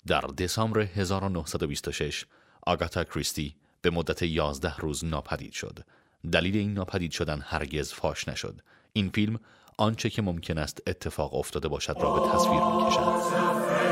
در دسامبر 1926 آگاتا کریستی به مدت 11 روز ناپدید شد. دلیل این ناپدید شدن هرگز فاش نشد. این فیلم آنچه که ممکن است اتفاق افتاده باشد را به تصویر می‌کشد.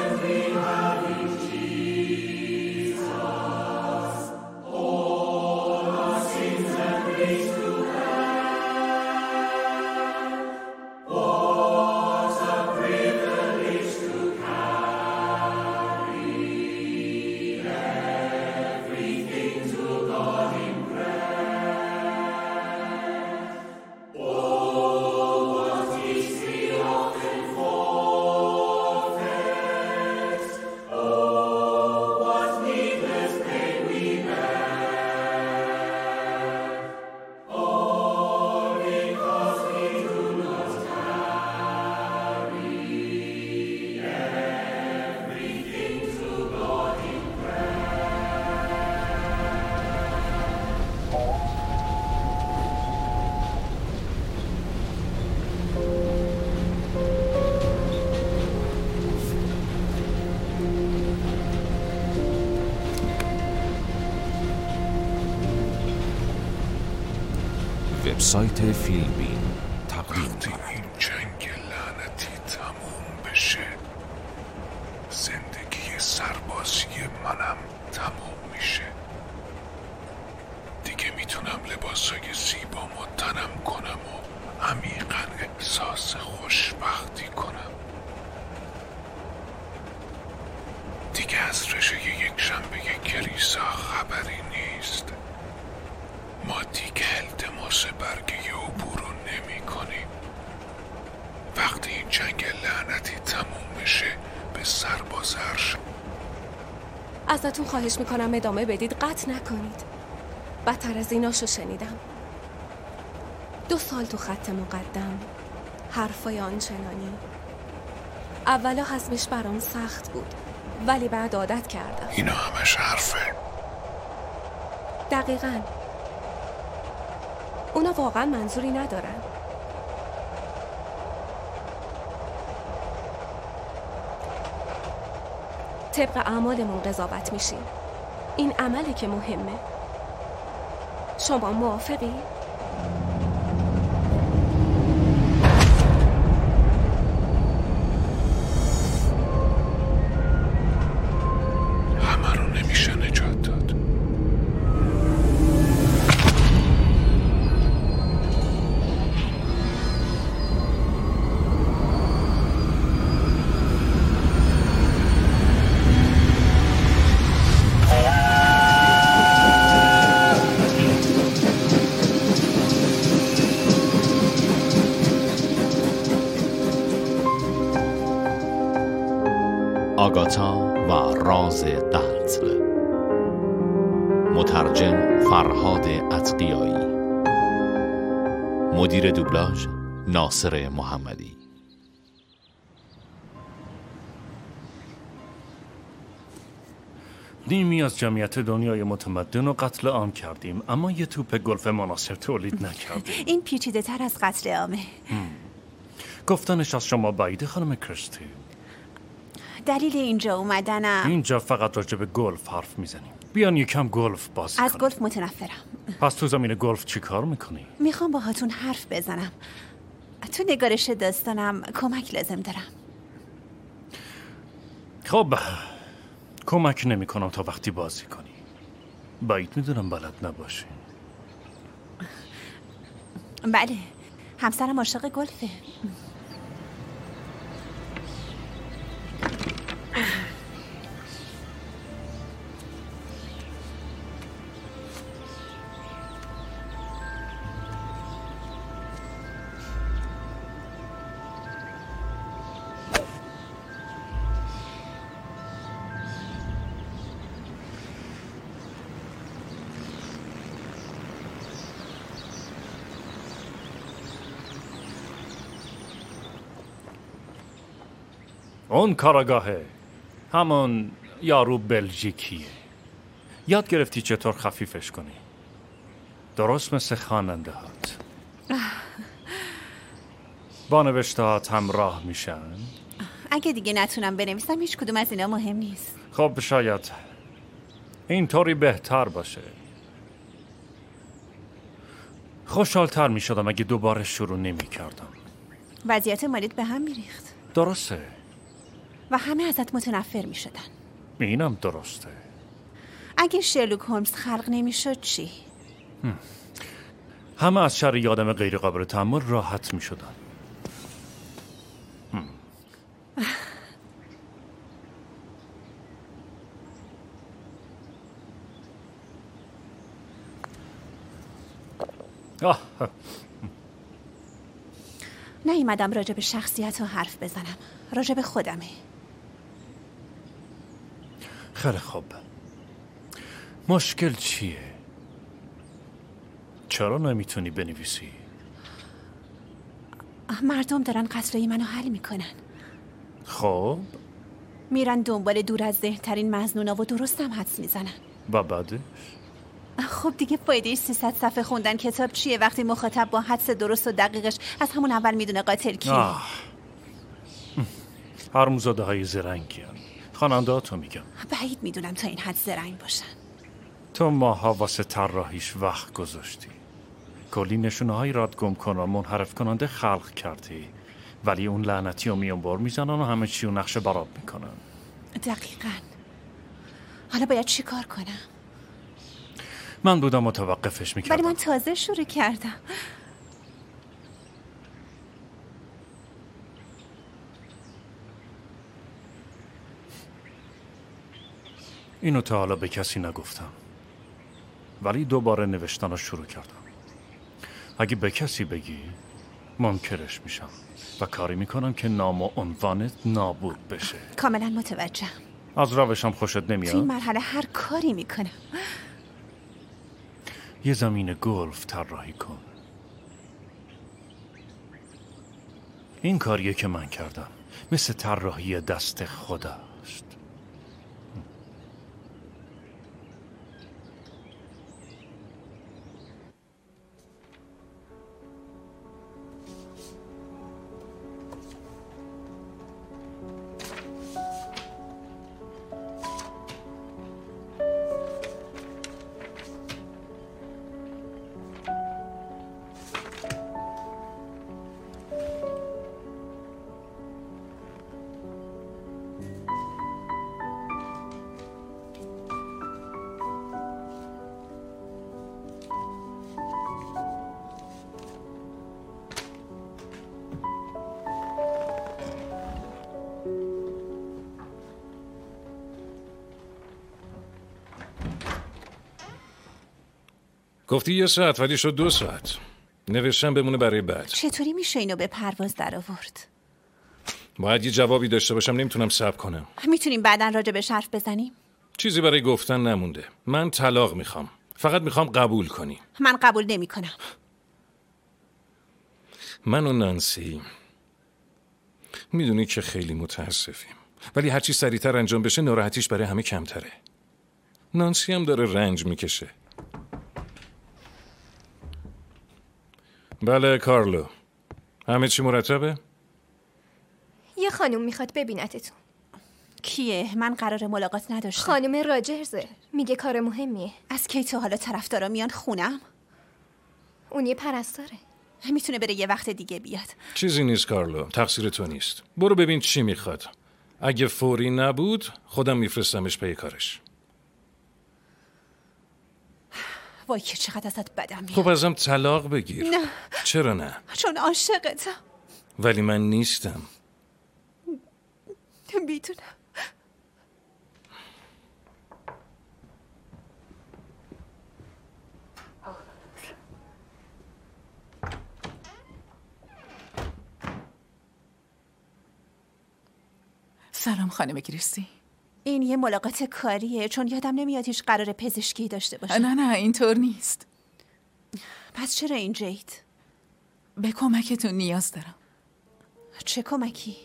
وبسایت فیلمبین تقدیم وقتی این جنگ لعنتی تموم بشه زندگی سربازی منم تموم میشه. دیگه میتونم لباسای زیبامو تنم کنم و عمیقاً احساس خوشبختی کنم. دیگه از رژه یک شنبه کلیسا خبری نیست. ما دیگه التماس برگه عبور رو نمی کنیم. وقتی این جنگ لعنتی تموم بشه به سرباز ارشد. ازتون خواهش میکنم ادامه بدید، قطع نکنید. بدتر از ایناشو شنیدم. 2 سال تو خط مقدم، حرفای آنچنانی. اولا حزمش برام سخت بود ولی بعد عادت کردم. اینا همش حرفه. دقیقاً. اونا واقعا منظوری ندارن. طبق اعمالمون قضاوت میشیم. این عمله که مهمه. شما موافقی؟ همه رو نمیشه نجات داد. آگاتا و راز قتل. مترجم فرهاد اتقیایی. مدیر دوبلاژ ناصر محمدی. نیمی از جمعیت دنیای متمدن رو قتل عام کردیم، اما یه توپ گلف مناسب تولید نکردیم. این پیچیده تر از قتل عامه. گفتنش از شما بعیده خانم کریستی. دلیل اینجا اومدنم، اینجا فقط راجع به گلف حرف میزنیم. بیان یکم گلف بازی کنیم. از گلف متنفرم. پس تو زمین گلف چی کار میکنی؟ میخوام باهاتون حرف بزنم. تو نگارش داستانم کمک لازم دارم. خب کمک نمی کنم تا وقتی بازی کنی. بعید میدونم بلد نباشی. بله، همسرم عاشق گلفه. اون کاراگاهه، همون یارو بلژیکیه. یاد گرفتی چطور خفیفش کنی، درست مثل خواننده هات. با نوشته هات همراه میشن. اگه دیگه نتونم بنویسم هیچ کدوم از اینا مهم نیست. خب شاید اینطوری بهتر باشه. خوشحال‌تر می شدم اگه دوباره شروع نمی کردم. وضعیت مالیت به هم می ریخت درسته. و همه ازت متنفر می شدن. اینم درسته. اگه شرلوک هولمز خلق نمی شد چی؟ همه از شر یه آدم غیر قابل تحمل راحت می شدن. نیومدم راجع به شخصیت ها حرف بزنم. راجع به خودمه. خیلی خوب. مشکل چیه؟ چرا نمیتونی بنویسی؟ مردم دارن قتلای منو حل میکنن. خب میرن دنبال دور از ذهن‌ترین مظنونا و درستم حدس میزنن. و بعدش؟ خب دیگه فایده 300 صفحه خوندن کتاب چیه وقتی مخاطب با حدس درست و دقیقش از همون اول میدونه قاتل کیه؟ حرامزاده های زرنگی هن. خواننده ها تو میگم. بعید میدونم تا این حد زرنگ باشن. تو ماها واسه طراحیش وقت گذاشتی. کلی نشونه های راد گم کن و منحرف کننده خلق کردی، ولی اون لعنتی رو میون بار میزنن و همه چی رو نقشه براب میکنن. دقیقاً. حالا باید چی کار کنم؟ من بودم متوقفش میکردم. ولی من تازه شروع کردم. اینو تا حالا به کسی نگفتم، ولی دوباره نوشتن رو شروع کردم. اگه به کسی بگی منکرش میشم و کاری میکنم که نام و عنوانت نابود بشه. کاملا متوجهم. از روشم خوشت نمیاد؟ تو این مرحله هر کاری میکنم. یه زمین گلف طراحی کن. این کاریه که من کردم، مثل طراحی دست خداست. گفتی 1 ساعت ولی شد 2 ساعت. نوشتم بمونه برای بعد. چطوری میشه اینو به پرواز در آورد؟ باید یه جوابی داشته باشم، نمیتونم صبر کنم. میتونیم بعداً راجع بهش حرف بزنیم؟ چیزی برای گفتن نمونده. من طلاق میخوام. فقط میخوام قبول کنی. من قبول نمیکنم. من و نانسی میدونی که خیلی متاسفیم، ولی هرچی سریعتر انجام بشه ناراحتیش برای همه کمتره. نانسی هم داره رنج میکشه. بله کارلو، همه چی مرتبه؟ یه خانم میخواد ببینتتون. کیه؟ من قرار ملاقات نداشتم. خانم راجرزه، میگه کار مهمیه. از کی تا حالا طرفدارا میان خونم؟ اون یه پرستاره. میتونه بره یه وقت دیگه بیاد. چیزی نیست کارلو، تقصیر تو نیست. برو ببین چی میخواد. اگه فوری نبود خودم میفرستمش پی کارش. وای که چقدر ازت بدم میاد. خب ازم طلاق بگیر. نه. چرا نه؟ چون عاشقتم. ولی من نیستم. میدونم. سلام خانم کریستی. این یه ملاقات کاریه، چون یادم نمیاد هیچ قرار پزشکی داشته باشه. نه اینطور نیست. پس چرا اینجایید؟ به کمکتون نیاز دارم. چه کمکی؟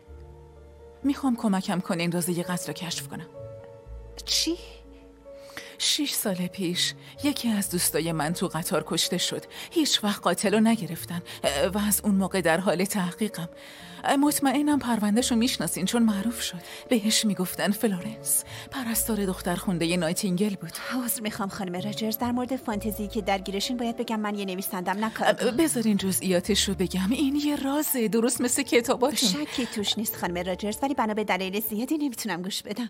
میخوام کمکم کنین رازه یه قتل رو کشف کنم. چی؟ 6 سال پیش یکی از دوستای من تو قطار کشته شد. هیچ وقت قاتلو نگرفتن و از اون موقع در حال تحقیقم. مطمئنم پروندهشو میشناسین چون معروف شد. بهش میگفتن فلورنس. پرستار دختر خونده نایتینگل بود. عذر میخوام خانم راجرز، در مورد فانتزی که درگیرشین باید بگم من یه نویسندم، نه کارگاه. بذارین جزئیاتشو بگم. این یه رازه، درست مثل کتاباتون. شکی توش نیست خانم راجرز، ولی بنا به دلایل زیادی نمیتونم گوش بدم.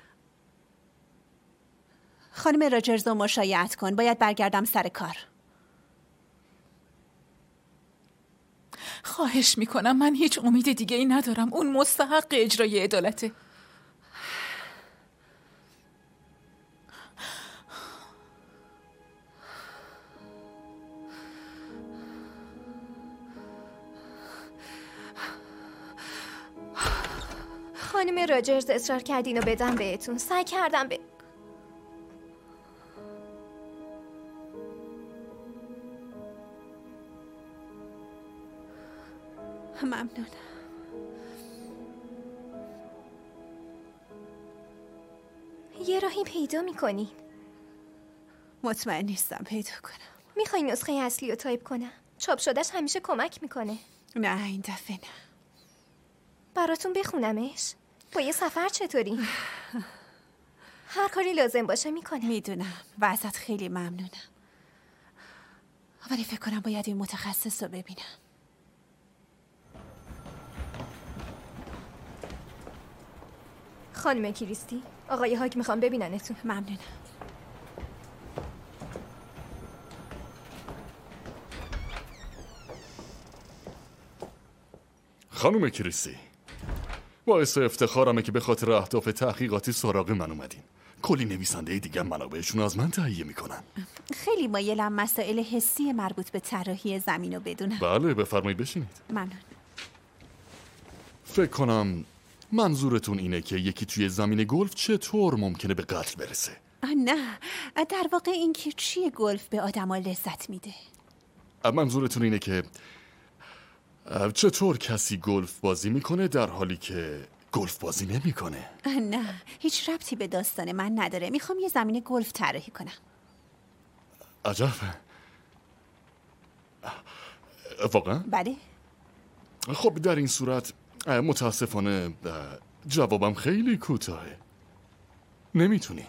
خانم راجرز رو مشایعت کن، باید برگردم سر کار. خواهش میکنم، من هیچ امید دیگه ای ندارم. اون مستحق اجرای عدالته. خانم راجرز اصرار کردین و بدم بهتون. سعی کردم ممنون. یه راهی پیدا میکنین. مطمئن نیستم پیدا کنم. میخوای نسخه اصلی رو تایپ کنم؟ چاپ شدهش همیشه کمک میکنه. نه این دفعه نه. براتون بخونمش؟ با یه سفر چطوری؟ هر کاری لازم باشه میکنه. میدونم و ازت خیلی ممنونم، ولی فکر کنم باید این متخصص رو ببینم. خانم کریستی، آقای هاگ میخوام ببیننتون. ممنونم. خانم کریستی، باعث افتخارمه که به خاطر اهداف تحقیقاتی سراغ من اومدین. کلی نویسنده دیگه منابعشون از من تهیه میکنن. خیلی مایلم مسائل حسی مربوط به طراحی زمین رو بدونم. بله بفرمایید بشینید. ممنون. فکر کنم منظورتون اینه که یکی توی زمین گلف چطور ممکنه به قتل برسه؟ نه، در واقع این که چیه گلف به آدما لذت میده. منظورتون اینه که چطور کسی گلف بازی میکنه در حالی که گلف بازی نمیکنه؟ نه، هیچ ربطی به داستان من نداره. میخوام یه زمین گلف طراحی کنم. عجب. واقعا؟ بله. خب در این صورت متاسفانه جوابم خیلی کوتاهه. نمیتونین.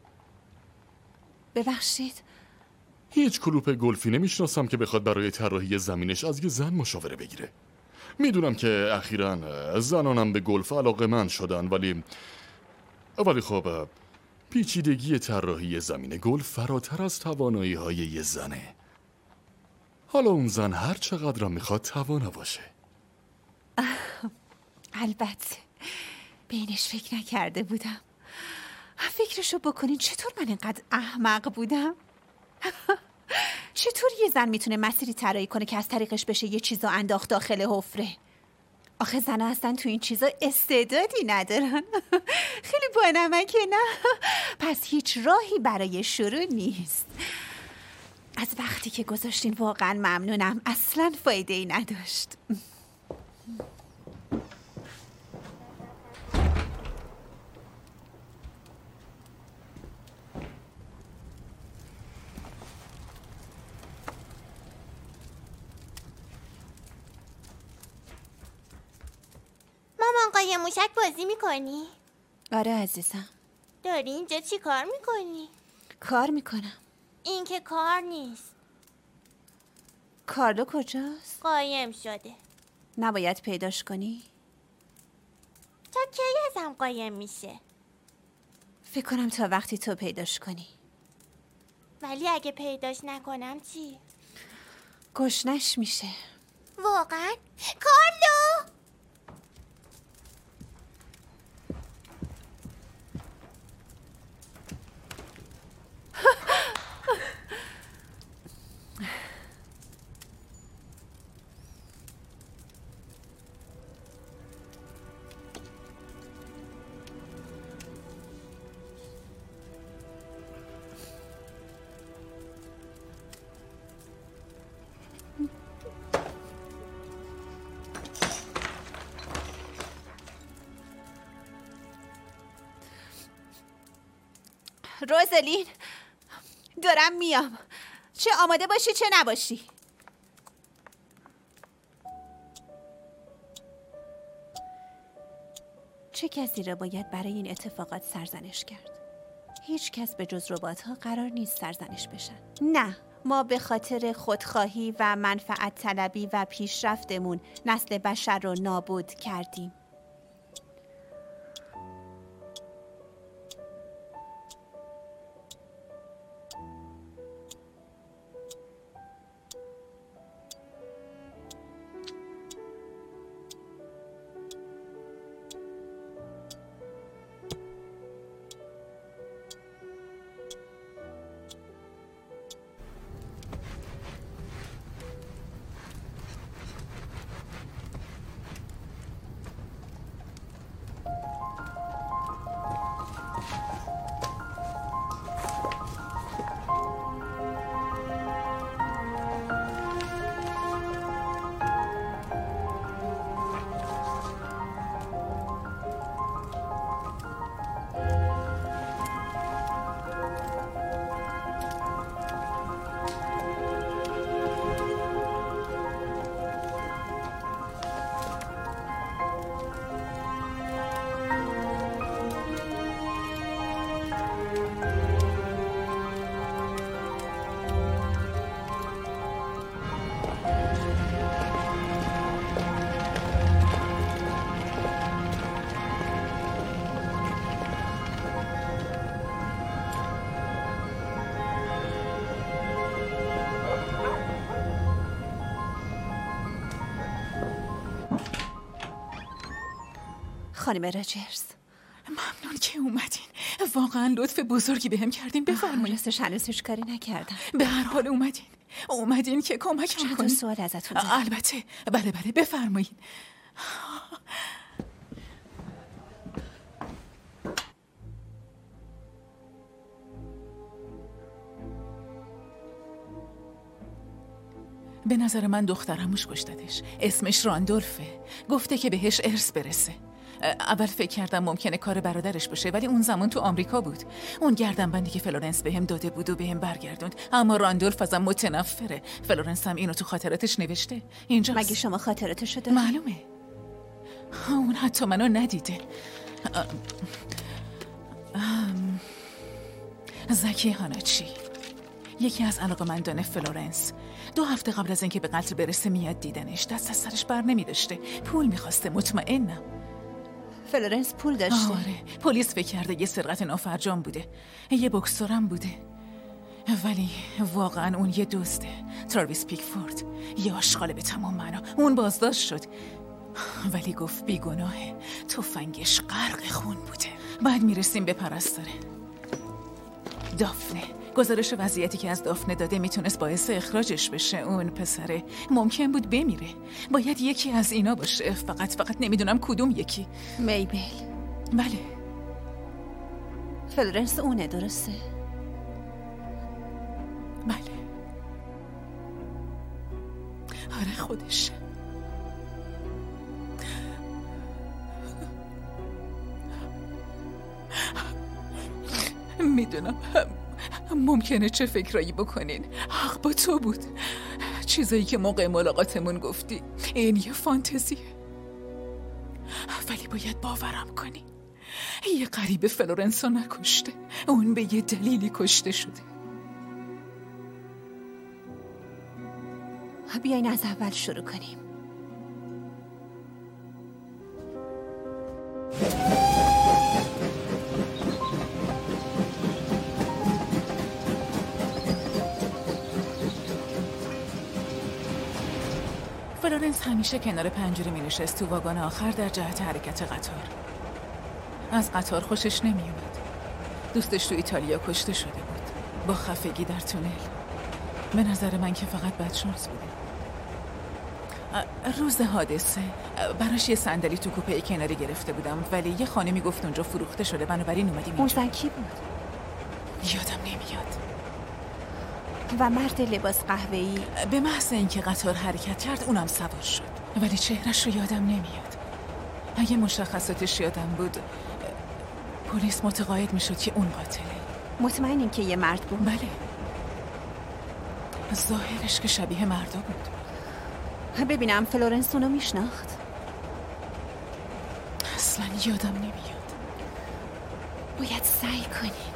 ببخشید. هیچ کلوپ گلفی نمیشناسم که بخواد برای طراحی زمینش از یه زن مشاوره بگیره. میدونم که اخیراً زنانم به گلف علاقه‌مند شدن، ولی خب پیچیدگی طراحی زمین گلف فراتر از توانایی‌های یه زنه. حالا اون زن هر چقدر میخواد توانا باشه. البته به اینش فکر نکرده بودم. فکرشو بکنین چطور من اینقدر احمق بودم. چطور یه زن میتونه مسیری طراحی کنه که از طریقش بشه یه چیزا انداخت داخل حفره؟ آخه زنها اصلا تو این چیزا استعدادی ندارن. خیلی بانمکه نه؟ پس هیچ راهی برای شروع نیست. از وقتی که گذاشتین واقعا ممنونم. اصلا فایده ای نداشت. مامان قایم موشک بازی میکنی؟ آره عزیزم. داری اینجا چی کار میکنی؟ کار میکنم. این که کار نیست. کارلو کجاست؟ قایم شده. نباید پیداش کنی؟ تا کی ازم قایم میشه؟ فکر کنم تا وقتی تو پیداش کنی. ولی اگه پیداش نکنم چی؟ گشنش میشه. واقعا؟ کارلو! روزالین دارم میام، چه آماده باشی چه نباشی. چه کسی را باید برای این اتفاقات سرزنش کرد؟ هیچ کس به جز ربات‌ها قرار نیست سرزنش بشن. نه، ما به خاطر خودخواهی و منفعت طلبی و پیشرفتمون نسل بشر رو نابود کردیم. خانم راجرز، ممنون که اومدین. واقعا لطف بزرگی بهم کردین. بفرمایید. راستش هنوز هیچ کاری نکردم. به هر حال اومدین که کمکم کنین. سوال ازتون دارم. البته. بله بفرمایید. به نظر من دخترموش کشتدش. اسمش راندولفه. گفته که بهش ارث برسه. اول فکر کردم ممکنه کار برادرش باشه، ولی اون زمان تو آمریکا بود. اون گردنبندی که فلورنس بهم داده بود و بهم برگردوند. اما راندولف ازم متنفره. فلورنس هم اینو تو خاطراتش نوشته. اینجاست. مگه شما خاطراتشو دارید؟ معلومه. اون حتی منو ندیده. زکی هاناچی، یکی از علاقه‌مندان فلورنس، 2 هفته قبل از اینکه به قتل برسه میاد دیدنش. دست از سرش بر نمی داشته. پول میخواسته. مطمئنم فلورنس پول داشته. آره، پلیس فکر کرده یه سرقت نافرجام بوده. یه بوکسورم بوده، ولی واقعا اون یه دزده. تراویس پیکفورد، یه آشغال به تمام معنا. اون بازداشت شد، ولی گفت بیگناهه. تفنگش غرق خون بوده. بعد میرسیم به پرستاره دافنه. گزارش وضعیتی که از دافنه داده میتونست باعث اخراجش بشه. اون پسره ممکن بود بمیره. باید یکی از اینا باشه. فقط نمیدونم کدوم یکی. میبل. بله. فلورنس اونه، درسته؟ بله. آره خودش. میدونم ممکنه چه فکرایی بکنین. حق با تو بود. چیزایی که موقع ملاقاتمون گفتی این یه فانتزیه، ولی باید باورم کنی. یه غریبه فلورنسو نکشته. اون به یه دلیلی کشته شده. بیاین از اول شروع کنیم. فلورنس همیشه کنار پنجره می نشست تو واگن آخر در جهت حرکت قطار. از قطار خوشش نمی اومد. دوستش تو ایتالیا کشته شده بود با خفگی در تونل. به نظر من که فقط بدشانس بوده. روز حادثه براش یه صندلی تو کوپه کناری گرفته بودم، ولی یه خانمی گفت اونجا فروخته شده، بنابراین اومدیم اینجا. اون زن کی بود؟ یادم نمیاد. و مرد لباس قهوه‌ای به محض اینکه قطار حرکت کرد اونم سوار شد، ولی چهرش رو یادم نمیاد. اگه مشخصاتش یادم بود پلیس متقاعد میشد که اون قاتله. مطمئنین که یه مرد بود؟ بله، ظاهرش که شبیه مردا بود. ببینم فلورنس اونو میشناخت؟ اصلا یادم نمیاد. باید سعی کنیم.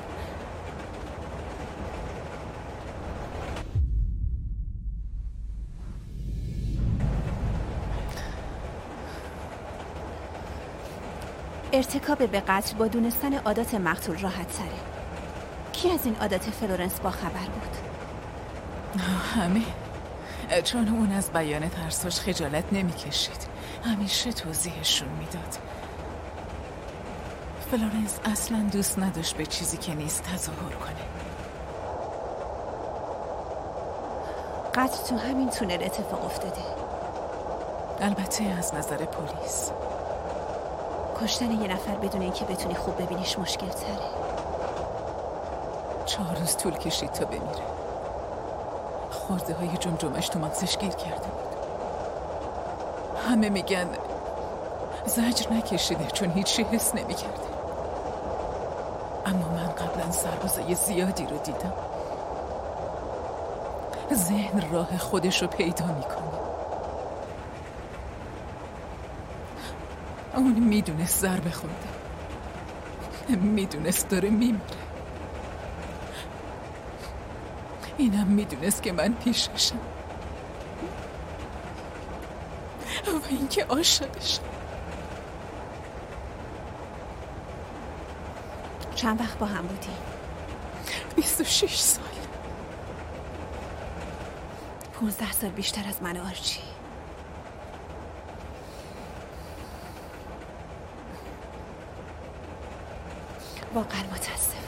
ارتکاب به قتل با دونستن عادات مقتول راحت تره. کی از این عادات فلورنس با خبر بود؟ همه، چون اون از بیان ترساش خجالت نمیکشید، همیشه توضیحشون میداد. فلورنس اصلا دوست نداشت به چیزی که نیست تظاهر کنه. قتل تو همین تونل اتفاق افتاده. البته از نظر پلیس. کشتن یه نفر بدون اینکه بتونی خوب ببینیش مشکل تره. 4 روز طول کشید تا بمیره. خورده های جمجمش تو مغزش گیر کرده بود. همه میگن زجر نکشیده چون هیچی حس نمی‌کرده. اما من قبلا سربازای زیادی رو دیدم. ذهن راه خودش رو پیدا میکنه. اون میدونست ضربه خورده، میدونست داره میمیره. اینم میدونست که من پیششم و اینکه عاشقشم. چند وقت با هم بودی؟ 26 سال. 15 سال بیشتر از من آرچی. واقعا متاسفم.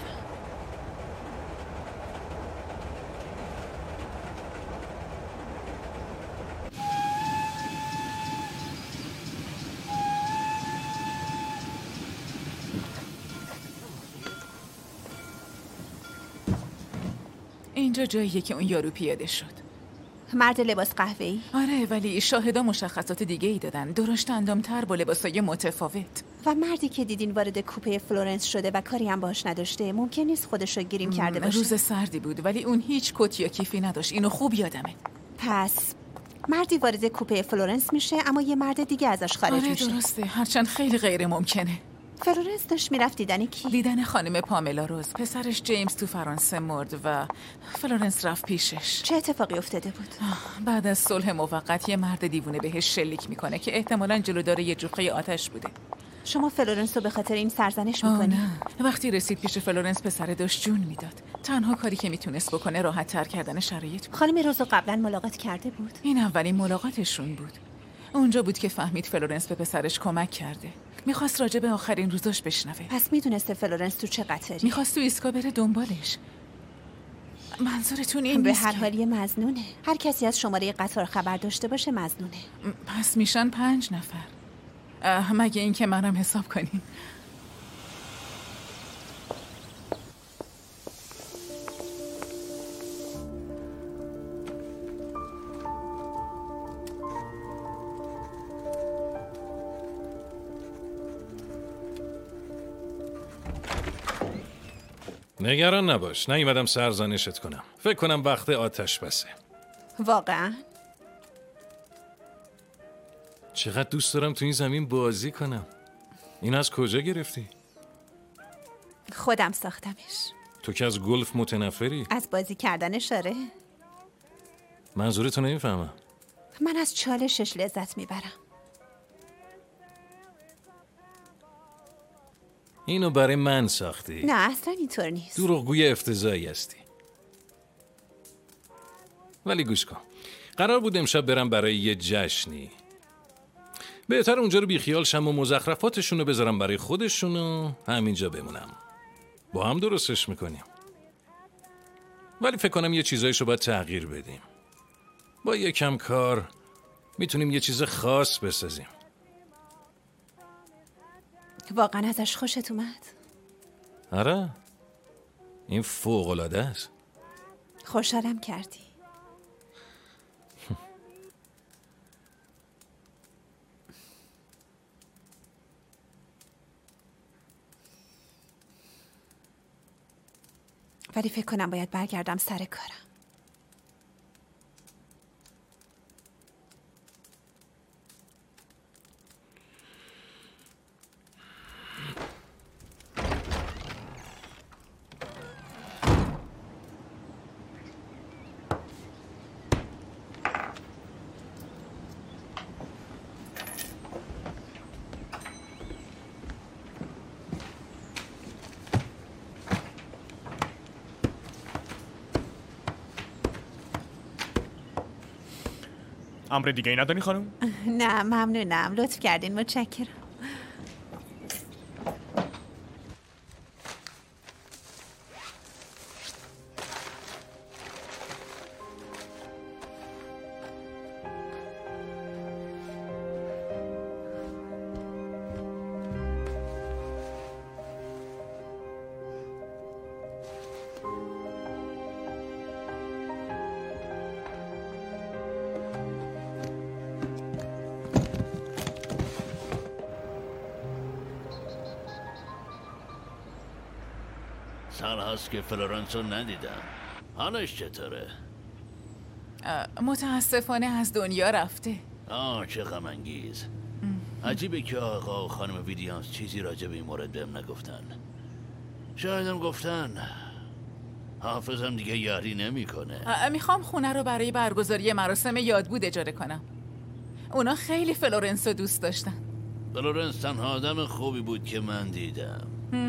اینجا جاییه که اون یارو پیاده شد. مرد لباس قهوه‌ای؟ آره، ولی شاهدا مشخصات دیگه ای دادن. درشت اندام‌تر با لباسای متفاوت. و مردی که دیدین وارد کوپه فلورنس شده و کاری هم باهاش نداشته، ممکن نیست خودش رو گریم کرده باشه. روز سردی بود ولی اون هیچ کت یا کیفی نداشت. اینو خوب یادمه. پس مردی وارد کوپه فلورنس میشه اما یه مرد دیگه ازش خارج میشه. آره درسته، هرچند خیلی غیر ممکنه. فلورنس داشت میرفت دیدن کی؟ دیدن خانم پاملا روز. پسرش جیمز تو فرانسه مرد و فلورنس رفت پیشش. چه اتفاقی افتاده بود؟ بعد از صلح موقت یه مرد دیوونه بهش شلیک میکنه که احتمالاً جلودار یه جوخه آتش بوده. شما فلورنس رو به خاطر این سرزنش میکنی؟ نه، وقتی رسید پیش فلورنس پسر داشت جون میداد. تنها کاری که میتونست بکنه راحت تر کردن شرایط بود. خانم روزو قبلا ملاقات کرده بود؟ این اولین ملاقاتشون بود. اونجا بود که فهمید فلورنس به پسرش کمک کرده. میخواست راجع به آخرین روزاش بشنوه. پس میدونسته فلورنس تو چه قطاری؟ میخواست تو ایستگاه بره دنبالش. منظورتون این به نیست هر که- حال یه مظنونه. هر کسی از شماره قطار خبر داشته باشه مظنونه. پس میشن 5 نفر. مگه این که منم حساب کنیم. نگران نباش، نیومدم سرزنشت کنم. فکر کنم وقت آتش بسه. واقعا؟ چقدر دوست دارم تو این زمین بازی کنم. این از کجا گرفتی؟ خودم ساختمش. تو که از گلف متنفری؟ از بازی کردنش آره. منظورتو نمیفهمم. من از چالشش لذت میبرم. اینو برای من ساختی؟ نه اصلا اینطور نیست. دروغگوی افتضاحی هستی. ولی گوش کن، قرار بود امشب برم برای یه جشنی. بهتر اونجا رو بیخیال شم و مزخرفاتشون رو بذارم برای خودشون و همینجا بمونم. با هم درستش میکنیم. ولی فکر کنم یه چیزایشو باید تغییر بدیم. با یکم کار میتونیم یه چیز خاص بسازیم. واقعا ازش خوشت اومد؟ آره، این فوق‌العاده است. خوشحالم کردی. ولی فکر کنم باید برگردم سر کارم. امر دیگه ای نداری خانم؟ نه ممنونم، لطف کردین، متشکرم. سال هاست که فلورانس رو ندیدم. حالش چطوره؟ متاسفانه از دنیا رفته. چه غم انگیز. عجیبه که آقا و خانم ویلیامز چیزی راجع به این مورد بهم نگفتن. شایدم گفتن حافظم دیگه یاری نمیکنه. میخوام خونه رو برای برگزاری مراسم یادبود اجاره کنم. اونا خیلی فلورنس رو دوست داشتن. فلورنس تنها آدم خوبی بود که من دیدم.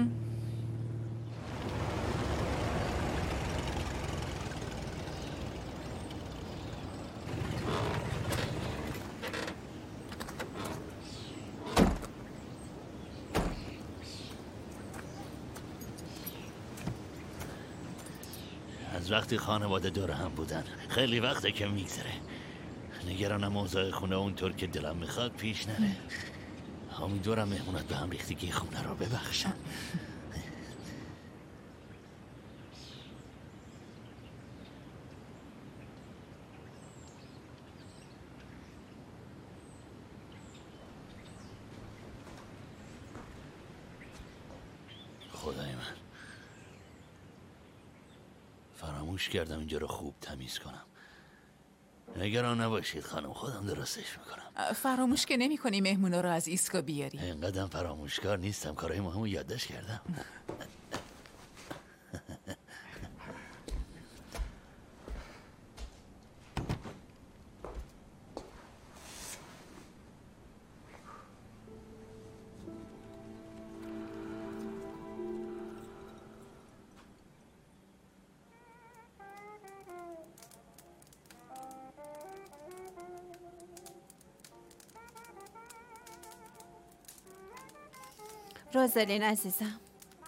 از وقتی خانواده دور هم بودن خیلی وقته که میگذره. نگرانم اوضاع خونه اونطور که دلم میخواد پیش نره. امیدوارم مهمونات به هم ریختگی خونه رو ببخشن. خدای من، فراموش کردم اینجا رو خوب تمیز کنم. نگران نباشید خانم، خودم درستش میکنم. فراموش که نمی کنی مهمونا رو از ایسکا بیاری. اینقدرم فراموشکار نیستم، کارهای مهمو یادداشت کردم. روزالین عزیزم.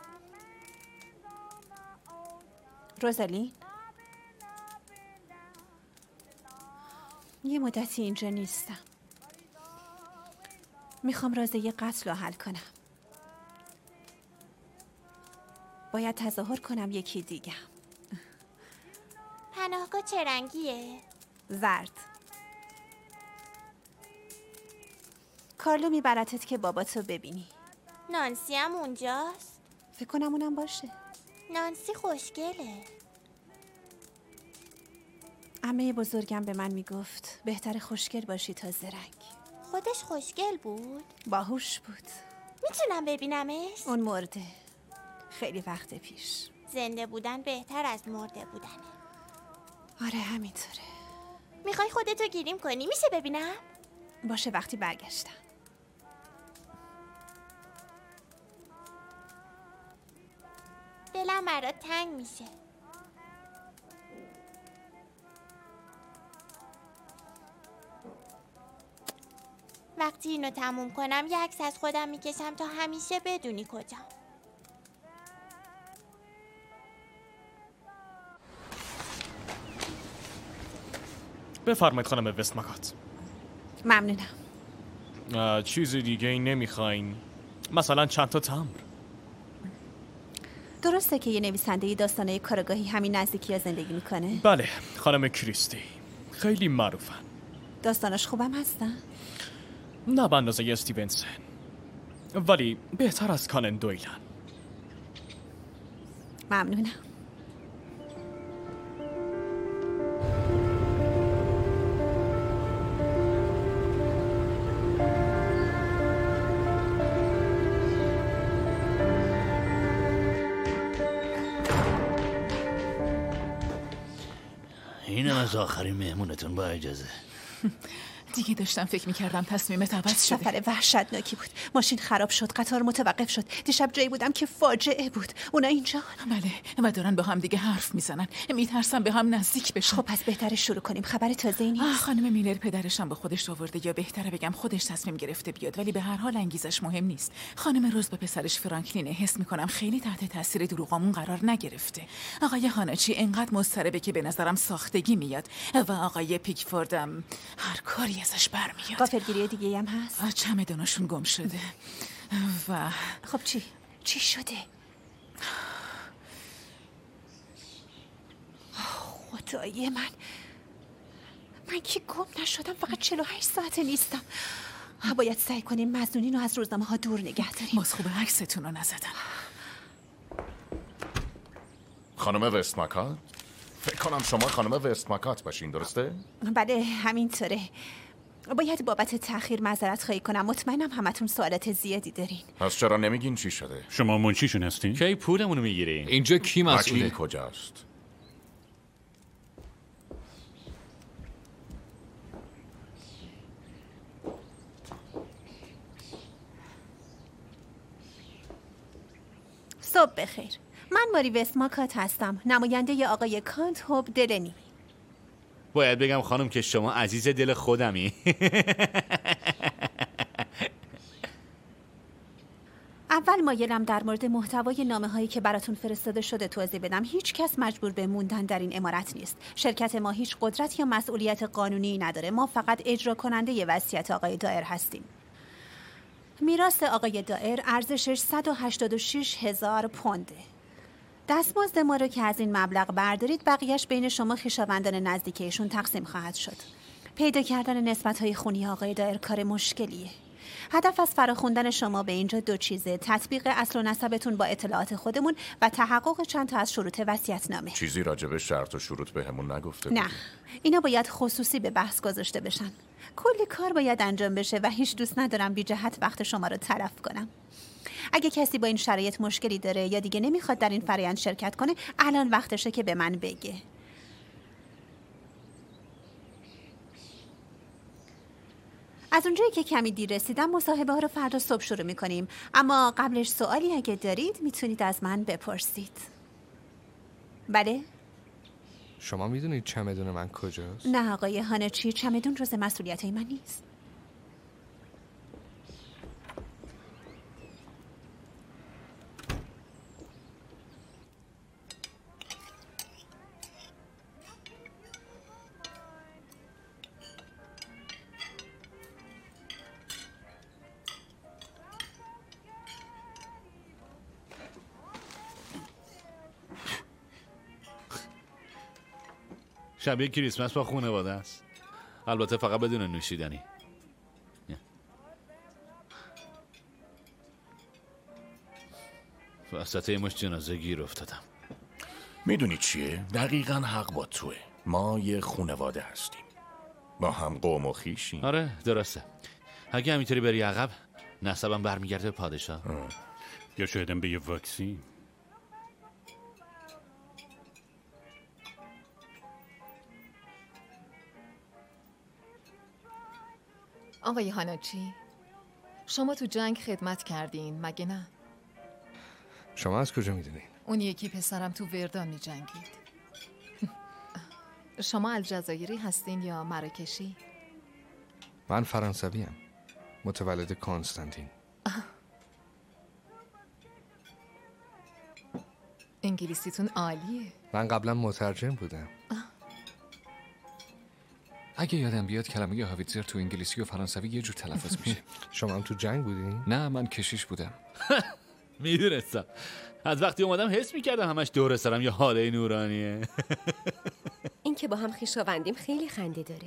روزالین، یه مدتی اینجا نیستم. میخوام راز یه قتل رو حل کنم. باید تظاهر کنم یکی دیگه. پناهگاه چه رنگیه؟ زرد. کارلو میبرتت که باباتو ببینی. نانسی هم اونجاست؟ فکر کنم اونم باشه. نانسی خوشگله. عمه بزرگم به من میگفت بهتر خوشگل باشی تا زرنگ. خودش خوشگل بود؟ باهوش بود. میتونم ببینمش؟ اون مرده خیلی وقت پیش. زنده بودن بهتر از مرده بودنه. آره همینطوره. میخوای خودتو گیریم کنی؟ میشه ببینم؟ باشه وقتی برگشتم. دلم برات تنگ میشه. وقتی اینو تموم کنم یه عکس از خودم میکشم تا همیشه بدونی کجام. بفرمایید خانم وستماکات. ممنونم. چیز دیگه ای نمیخواین؟ مثلا چند تا تمبر؟ درسته که یه نویسنده داستانه کارگاهی همین نزدیکی ها زندگی میکنه؟ بله، خانم کریستی. خیلی معروفن. داستاناش خوبم هستن؟ نه به اندازه استیونسن، ولی بهتر از کانن دویلن. ممنونم. اینم از آخرین مهمونتون، با اجازه. دیگه داشتم فکر میکردم تصمیمت عوض شده. سفر وحشتناکی بود. ماشین خراب شد، قطار متوقف شد. دیشب جایی بودم که فاجعه بود. اونا اینجا. بله، و دارن با هم دیگه حرف میزنن. میترسم به هم نزدیک بشن. خب پس بهتره شروع کنیم. خبر تازه‌ای نیست؟ خانم میلر پدرشم با خودش آورده، یا بهتره بگم خودش تصمیم گرفته بیاد، ولی به هر حال انگیزش مهم نیست. خانم روز به پسرش فرانکلین حس میکنم خیلی تحت تاثیر دروغامون قرار نگرفته. آقای هاناچی انقدر مضطربه که به نظرم ساختگی میاد و آقای پیکفوردم هر کاری ازش برمیاد. غافلگیری دیگه هم هست؟ چمدوناشون گم شده و خب چی شده؟ خدای من که گم نشدم، فقط 48 ساعته نیستم. باید سعی کنیم مظنونین رو از روزنامه ها دور نگه داریم. باز خوب عکستون رو نزدن. خانم وستماکات؟ فکر کنم شما خانم وستماکات باشین، درسته؟ بله همینطوره. باید بابت تأخیر معذرت خواهی کنم. مطمئنم همتون سوالات زیادی دارین. پس چرا نمیگین چی شده؟ شما منشیشون هستین؟ کی پولمونو میگیرین؟ اینجا کی مسئوله؟ وکیل کجاست؟ صبح بخیر. من ماری وستماکات هستم، نماینده ی آقای کانت هوب دلنی. باید بگم خانم که شما عزیز دل خودمی. اول مایلم در مورد محتوای نامه‌هایی که براتون فرستاده شده توضیح بدم. هیچ کس مجبور به موندن در این عمارت نیست. شرکت ما هیچ قدرت یا مسئولیت قانونی نداره. ما فقط اجرا کننده ی وصیت آقای دائر هستیم. میراث آقای دائر ارزشش 186,000 پونده. دستمزد ما رو که از این مبلغ بردارید، بقیهش بین شما خویشاوندان نزدیکیشون تقسیم خواهد شد. پیدا کردن نسبت‌های خونی آقای دائر کار مشکلیه. هدف از فراخوندن شما به اینجا 2 چیزه: تطبیق اصل و نسبتون با اطلاعات خودمون و تحقق چند تا از شروط وصیت‌نامه. چیزی راجع به شرط و شروط بهمون نگفته نه، بودی؟ اینا باید خصوصی به بحث گذاشته بشن. کلی کار باید انجام بشه و هیچ دوست ندارم بی جهت وقت شما رو تلف کنم. اگه کسی با این شرایط مشکلی داره یا دیگه نمیخواد در این فرآیند شرکت کنه، الان وقتشه که به من بگه. از اونجایی که کمی دیر رسیدم، مصاحبه ها رو فردا صبح شروع میکنیم، اما قبلش سوالی اگه دارید میتونید از من بپرسید. بله؟ شما میدونید چمدون من کجاست؟ نه آقای هاناچی، چمدون جز مسئولیت من نیست. شبیه کریسمس با خانواده است. البته فقط بدون نوشیدنی. وسط یه مشت جنازه گیر افتادم. میدونی چیه؟ دقیقاً حق با توه. ما یه خانواده هستیم، ما هم قوم و خویشیم. آره درسته. اگه همینطوری بری عقب، نسبم برمیگرده به پادشاه. یا شایدم به یه واکسین. آقای هاناچی، شما تو جنگ خدمت کردین مگه نه؟ شما از کجا میدونین؟ اون یکی پسرم تو وردان می جنگید. شما الجزایری هستین یا مراکشی؟ من فرانسویم، متولد کنستانتین. انگلیسیتون عالیه. من قبلا مترجم بودم. اگه یادم بیاد کلمه هاویتزر تو انگلیسی و فرانسوی یه جور تلفظ میشه. شما هم تو جنگ بودین؟ نه من کشیش بودم. میدونستم. از وقتی اومدم حس میکردم همش دور سرم یه حاله نورانیه. این که با هم خویشاوندیم خیلی خنده داره.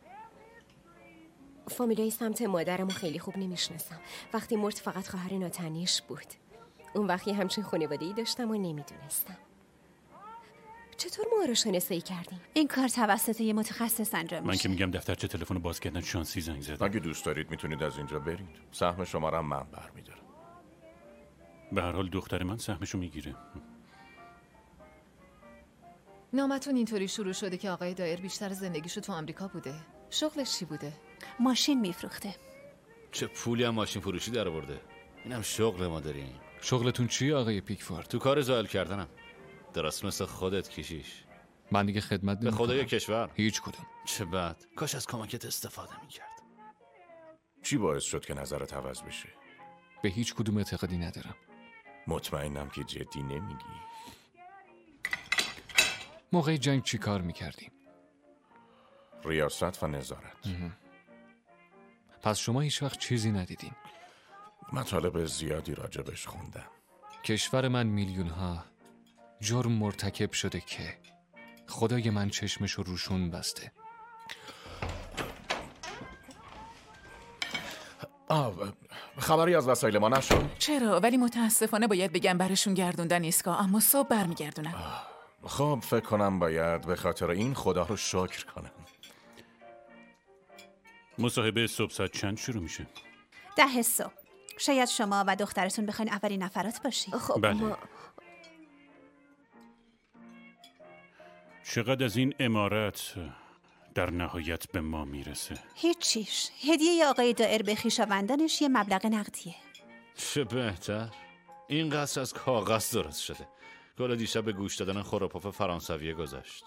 فامیلای سمت مادرمو خیلی خوب نمیشناسم. وقتی مرد فقط خواهر ناتنیش بود. اون وقتی همچین خانواده‌ای داشتم و نمیدونستم. چطور ما رو شناسایی کردیم؟ این کار توسط یه متخصص انجام میشه. من که میگم دفترچه تلفن باز کردن شانسی زنگ زدن. اگه دوست دارید میتونید از اینجا برید. سهم شما رو هم من برمیدارم. به هر حال دختر من سهمشو میگیره. نامتون اینطوری شروع شده که آقای دایر بیشتر زندگیشو تو آمریکا بوده. شغلش چی بوده؟ ماشین میفروخته. چه پولی هم ماشین فروشی در آورده. اینم شغل ما داریم. شغلتون چیه آقای پیکفورد؟ تو کار زائل کردنم. درست مثل خودت کشیش. من دیگه خدمت به خدای کشور. هیچ کدوم. چه بد. کاش از کمکت استفاده میکرد. چی باعث شد که نظرت عوض بشه؟ به هیچ کدوم اعتقادی ندارم. مطمئنم که جدی نمیگی. موقع جنگ چی کار میکردیم؟ ریاست و نظارت. پس شما هیچ وقت چیزی ندیدین؟ مطالب زیادی راجبش خوندم. کشور من میلیون‌ها جرم مرتکب شده که خدای من چشمشو روشون بسته. خبری از وسایل ما نشد؟ چرا؟ ولی متاسفانه باید بگم برشون گردوندن ایستگاه، اما صبح برمیگردونن. خب فکر کنم باید به خاطر این خدا رو شکر کنم. مصاحبه صبح ساعت چند شروع میشه؟ 10 صبح. شاید شما و دخترتون بخواین اولین نفرات باشین. خب بله. چقدر از این عمارت در نهایت به ما میرسه؟ هیچیش. هدیه آقای دایر به خویشاوندانش یه مبلغ نقدیه. چه بهتر. این قصر از کاغذ درست شده. گل دیشب به گوش دادن خروپاف فرانسویه گذشت.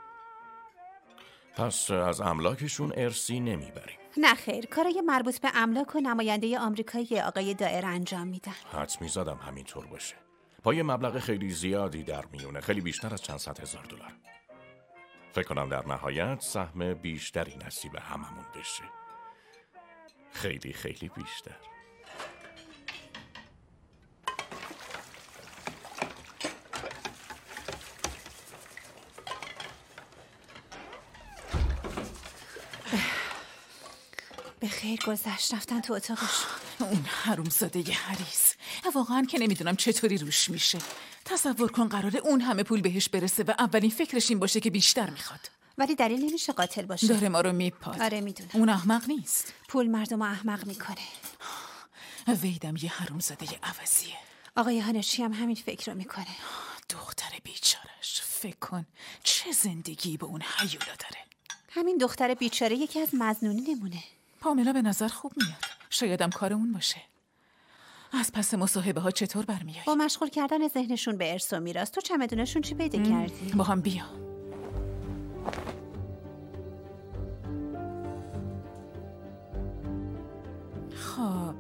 پس از املاکشون ارثی نمیبریم؟ نه خیر، کارای مربوط به املاک و نماینده آمریکایی آقای دایر انجام میدن. حدس میزدم همینطور باشه. با یه مبلغ خیلی زیادی در میونه، خیلی بیشتر از چند صد هزار دلار. فکر کنم در نهایت سهم بیشتری نصیب هممون بشه. خیلی خیلی بیشتر. به خیر گذشت. رفتن تو اتاقش. اون حرومزاده هریس. واقعا که نمیدونم چطوری روش میشه. تصور کن قراره اون همه پول بهش برسه و اولین فکرش این باشه که بیشتر میخواد. ولی دلیل نمیشه قاتل باشه. داره ما رو میپاد. آره میدونم. اون احمق نیست. پول مردم احمق میکنه. ویدم یه حرومزاده عوضیه. آقای هانشی هم همین فکر رو میکنه. دختر بیچارش. فکر کن چه زندگی به اون هیولا داره. همین دختر بیچاره یکی از مظنونی نمونه. پاملا به نظر خوب میاد. شایدم کار اون باشه. از پس مصاحبه ها چطور برمیای؟ با مشغول کردن ذهنشون به ارث و میراث. تو چمدونشون چی پیدا کردی؟ با هم بیا. خب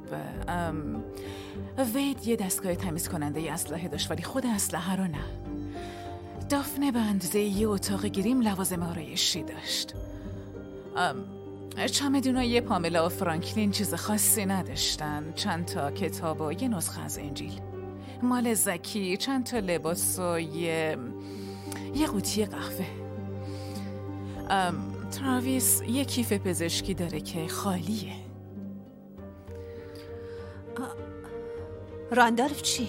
وید یه دستگاه تمیز کننده اسلحه داشت ولی خود اسلحه رو نه. دافنه به اندازه یه اتاق گریم لوازم آرایشی داشت. چمدونای پاملا و فرانکلین چیز خاصی نداشتن. چند تا کتاب و یه نسخه از انجیل. مال زکی چند تا لباس و یه قوطی قهوه. تراویس یه کیف پزشکی داره که خالیه. راندالف چی؟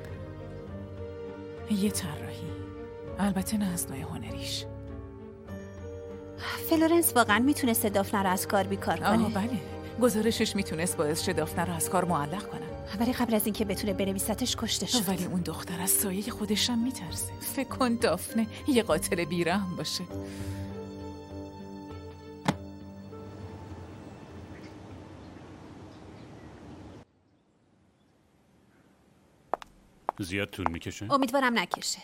یه طراحی. البته نه از نوع هنریش. فلورنس واقعا میتونست دافنه رو از کار بیکار کنه؟ بله. گزارشش میتونست باعث شه دافنه رو از کار معلق کنن. ولی قبل از اینکه بتونه بنویستش کشته شد. ولی اون دختر از سایه خودش هم میترسه. فکر کن دافنه یه قاتل بیرحم باشه. زیاد طول میکشه؟ امیدوارم نکشه.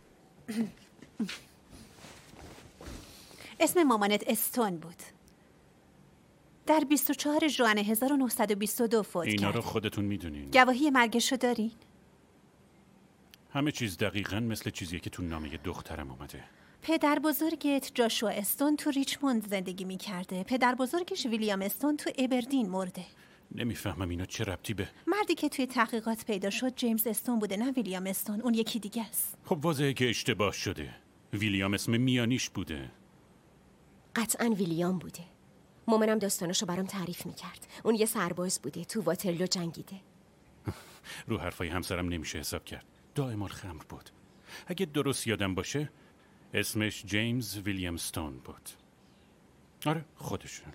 اسم مامانت استون بود. در 24 ژوئن 1922 فوت کرد. اینا رو خودتون میدونین؟ گواهی مرگشو دارین؟ همه چیز دقیقاً مثل چیزیه که تو نامه دخترم اومده. پدر بزرگت جاشوا استون تو ریچموند زندگی میکرده. پدر بزرگش ویلیام استون تو ابردین مرده. نمیفهمم اینا چه ربطی به... مردی که توی تحقیقات پیدا شد جیمز استون بوده، نه ویلیام استون. اون یکی دیگه است. خب واضحه که اشتباه شده. ویلیام اسم میانیش بوده. قطعاً ویلیام بوده. مامانم داستانشو برام تعریف میکرد. اون یه سرباز بوده، تو واترلو جنگیده. رو حرفای همسرم نمیشه حساب کرد. دائما خمر بود. اگه درست یادم باشه اسمش جیمز ویلیام استون بود. آره خودشون.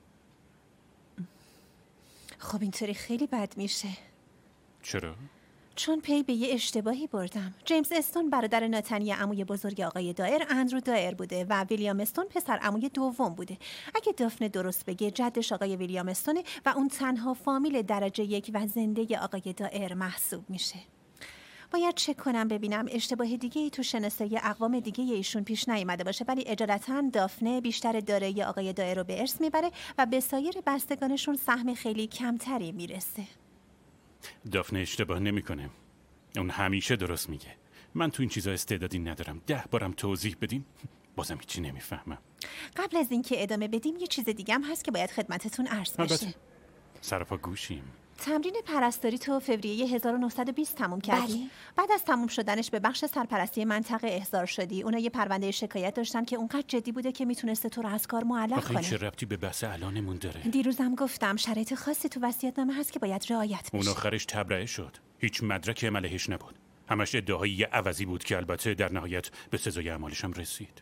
خب اینطوری خیلی بد میشه. چرا؟ چون پی به یه اشتباهی بردم. جیمز استون برادر ناتنی عموی بزرگ آقای دایر اندرو دایر بوده و ویلیام استون پسر عموی دوم بوده. اگه دافنه درست بگه جدش آقای ویلیام استونه و اون تنها فامیل درجه 1 و زنده آقای دایر محسوب میشه. باید چک کنم ببینم اشتباه دیگه ای تو شناسایی اقوام دیگه ایشون پیش نیامده باشه، ولی اجالتا دافنه بیشتر دارایی آقای دایر رو به ارث میبره و به سایر بستگانشون سهم خیلی کمتری میرسه. دافنه اشتباه نمیکنه. اون همیشه درست میگه. من تو این چیزا استعدادی ندارم. 10 بارم توضیح بدین بازم هیچی نمیفهمم. قبل از اینکه ادامه بدیم یه چیز دیگه هم هست که باید خدمتتون عرض بشه. سرپا گوشیم. تمرین پرستاری تو فوریه 1920 تموم کردی؟ بله. بعد از تموم شدنش به بخش سرپرستی منطقه احضار شدی. اونا یه پرونده شکایت داشتن که اونقدر جدی بوده که میتونسته تو رو از کار معلق کنه. چه ربطی به بحث الانمون داره؟ دیروزم گفتم شرایط خاصی تو وصیت‌نامه هست که باید رعایت بشه. اون آخرش تبرئه شد. هیچ مدرکی علیهش نبود. همش ادعاهای عوضی بود که البته در نهایت به سزای اعمالش هم رسید.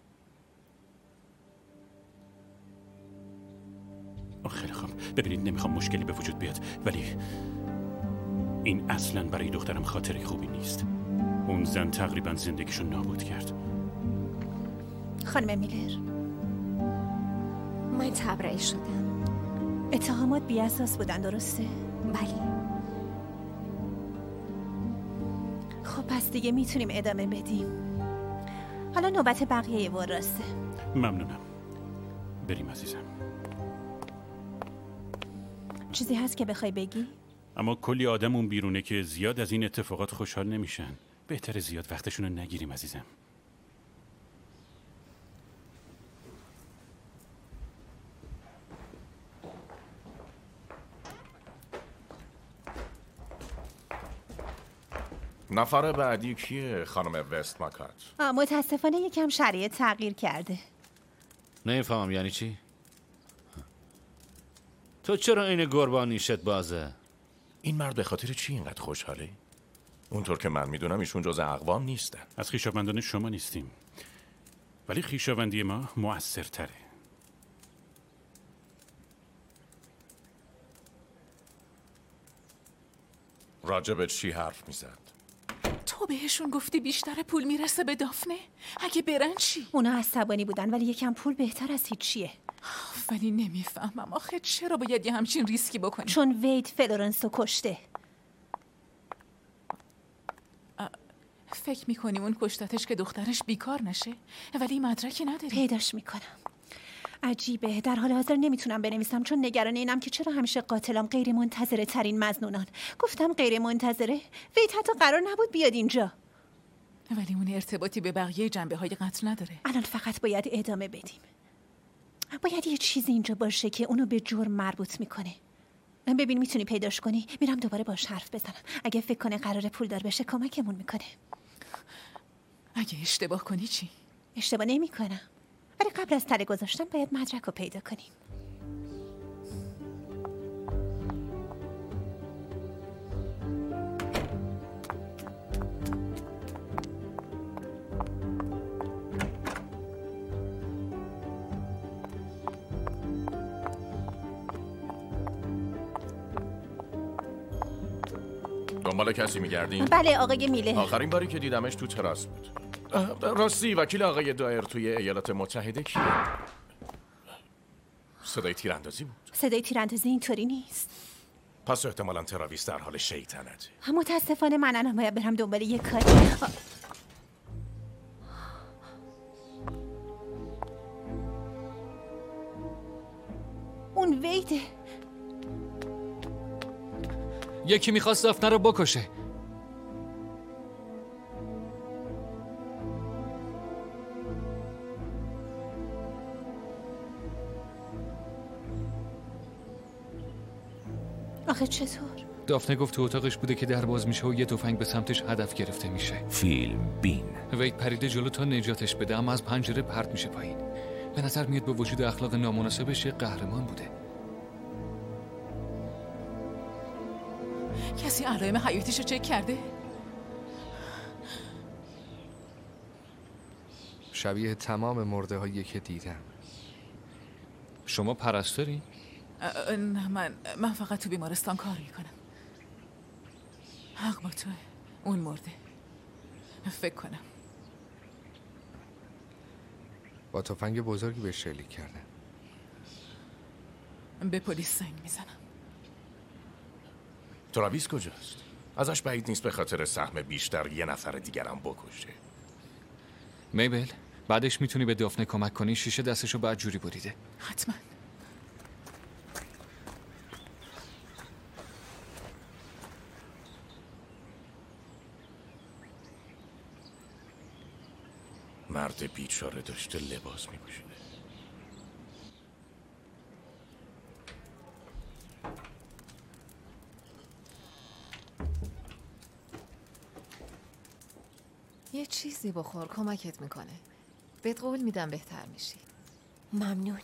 خیلی خوب. ببینید نمیخوام مشکلی به وجود بیاد، ولی این اصلاً برای دخترم خاطره خوبی نیست. اون زن تقریباً زندگیشو نابود کرد. خانم میلر، من تبرئه شدم. اتهامات بی اساس بودن، درسته؟ بله. خب پس دیگه میتونیم ادامه بدیم. حالا نوبت بقیه وراسته. ممنونم. بریم عزیزم. چیزی هست که بخوای بگی؟ اما کلی آدم اون بیرونه که زیاد از این اتفاقات خوشحال نمیشن. بهتره زیاد وقتشون رو نگیریم عزیزم. نفر بعدی کیه خانم وست ماکات؟ متاسفانه یکم شرایط تغییر کرده. نمیفهمم یعنی چی؟ تو چرا این گربان نیشت بازه؟ این مرد به خاطر چی اینقدر خوشحاله؟ اونطور که من میدونم ایشون جز اقوام نیستن. از خویشاوندان شما نیستیم، ولی خویشاوندی ما مؤثرتره. راجب چی حرف میزد؟ تو بهشون گفتی بیشتر پول میرسه به دافنه؟ اگه برن چی؟ اونا عصبانی بودن ولی یکم پول بهتر از هیچیه. ولی نمیفهمم آخه چرا باید یه همچین ریسکی بکنی؟ چون وید فلورنسو کشته. فکر میکنی اون کشتتش که دخترش بیکار نشه؟ ولی مدرکی نداری. پیداش میکنم. عجیبه، در حال حاضر نمیتونم بنویسم چون نگران اینم که چرا همیشه قاتلام غیر منتظره ترین مظنونان. گفتم غیر منتظره؟ وید حتی قرار نبود بیاد اینجا. ولی اون ارتباطی به بقیه جنبه های قتل نداره. الان فقط باید ادامه بدیم. باید یه چیزی اینجا باشه که اونو به جرم مربوط میکنه. ببین میتونی پیداش کنی؟ میرم دوباره باش حرف بزنم. اگه فکر کنه قراره پولدار بشه کمکمون میکنه. اگه اشتباه کنی چی؟ اشتباه نمیکنم. ولی قبل از تله گذاشتن باید مدرک رو پیدا کنیم. دنبال کسی میگردین؟ بله آقای میله. آخرین باری که دیدمش تو تراس بود. راستی وکیل آقای دایر توی ایالات متحده کیه؟ صدای تیراندازی بود. صدای تیراندازی اینطوری نیست. پس احتمالاً تراویس در حال شیطنته. متاسفانه من الان باید برم دنبال یه کاری. اون ویده. یکی میخواست دافنه رو بکشه. آخه چطور؟ دافنه گفت تو اتاقش بوده که در باز میشه و یه تفنگ به سمتش هدف گرفته میشه. فیلم بین. وید پریده جلو تا نجاتش بده، اما از پنجره پرت میشه پایین. به نظر میاد به وجود اخلاق نامناسبش یه قهرمان بوده. کسی علائم حیاتیشو چک کرده؟ شبیه تمام مرده هایی که دیدم. شما پرستاری؟ نه من فقط تو بیمارستان کار میکنم. حق با توه. اون مرده. فکر کنم با تفنگ بزرگی به شلیک کرده. به پلیس زنگ میزنم. تراویس کجاست؟ ازش بعید نیست به خاطر سهم بیشتر یه نفر دیگرم بکشه. میبل بعدش میتونی به دافنه کمک کنی. شیشه دستشو بعد جوری بریده. حتما. مرد بیچاره داشته لباس میپوشیده. یه چیزی بخور کمکت میکنه. بهت قول میدم بهتر میشی. ممنون.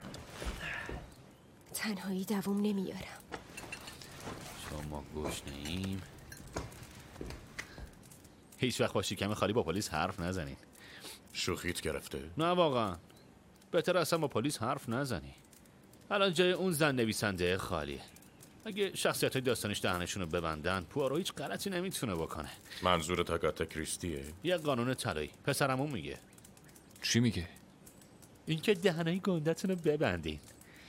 تنهایی دوام نمیارم. شما گشنه‌ایم. هیچ وقت با شکم خالی با پلیس حرف نزنین. شوخیت گرفته؟ نه واقعا. بهتر اصلا با پلیس حرف نزنی. الان جای اون زن نویسنده خالیه. اگه شخصیت‌های داستانش دهنشون رو ببندن، پوارو هیچ غلطی نمیتونه بکنه. منظورت آگاتا کریستیه؟ یه قانون طلایی. پسرمون میگه. چی میگه؟ اینکه دهنای گندتون رو ببندین.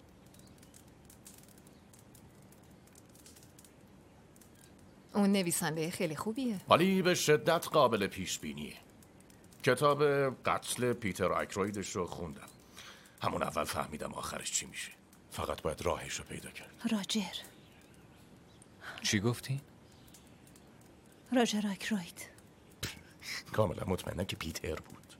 اون نویسنده خیلی خوبیه. ولی به شدت قابل پیش بینیه. کتاب قتل پیتر آیکرویدش رو خوندم. همون اول فهمیدم آخرش چی میشه. فقط باید راهش رو پیدا کرد. راجر. چی گفتی؟ راجر آیکروید. کاملا مطمئنم که پیتر بود.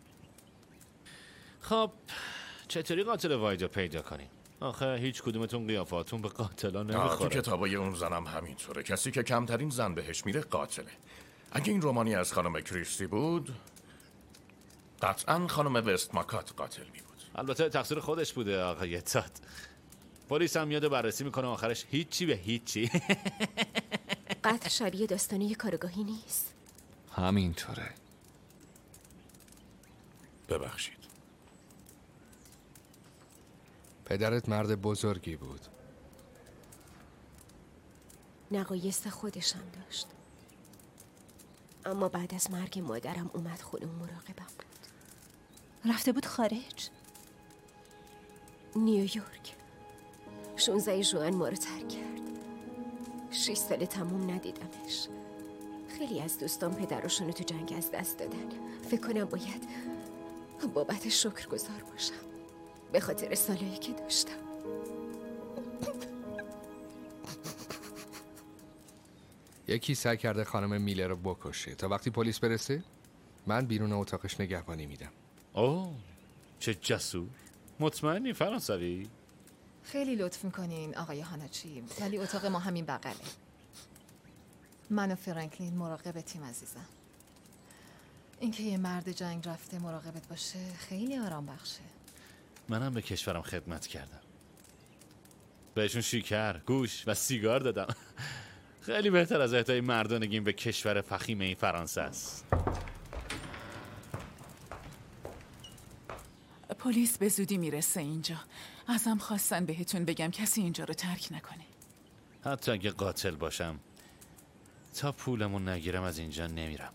خب چطوری قاتل واید رو پیدا کنیم؟ آخه هیچ کدومتون قیافاتون به قاتلا نمیخوره. تو کتابای اون زنم همینطوره. کسی که کمترین زن بهش میره قاتله. اگه این رمانی از خانم کریستی بود، قطعا خانم وست ماکات قاتل می بود. البته تقصیر خودش بوده آقای تاد. پلیس هم میاد و بررسی میکنه، آخرش هیچی به هیچی. قتل شبیه داستانی یه کارگاهی نیست. همینطوره. ببخشید. پدرت مرد بزرگی بود. نقایص خودشم داشت. اما بعد از مرگ مادرم اومد خونه مراقبم بود. رفته بود خارج؟ نیویورک. 16 ژوئن ما رو ترک کرد. 6 سال تموم ندیدمش. خیلی از دوستان پدرشونو تو جنگ از دست دادن. فکر کنم باید بابت شکرگزار باشم به خاطر سالایی که داشتم. یکی سعی کرده خانم میلر رو بکشه. تا وقتی پلیس برسه من بیرون اتاقش نگهبانی میدم. اوه چه جسور. مطمئنی فرانسوی؟ خیلی لطف میکنین آقای هاناچی، ولی اتاق ما همین بغله. من و فرانکلین مراقبتیم عزیزم. اینکه یه مرد جنگ رفته مراقبت باشه خیلی آرام بخشه. منم به کشورم خدمت کردم. بهشون شکر، گوش و سیگار دادم. خیلی بهتر از اهدای مردانگیم به کشور فخیم این فرانسه است. پلیس به زودی میرسه اینجا. ازم خواستن بهتون بگم کسی اینجا رو ترک نکنه. حتی اگه قاتل باشم تا پولمون نگیرم از اینجا نمیرم.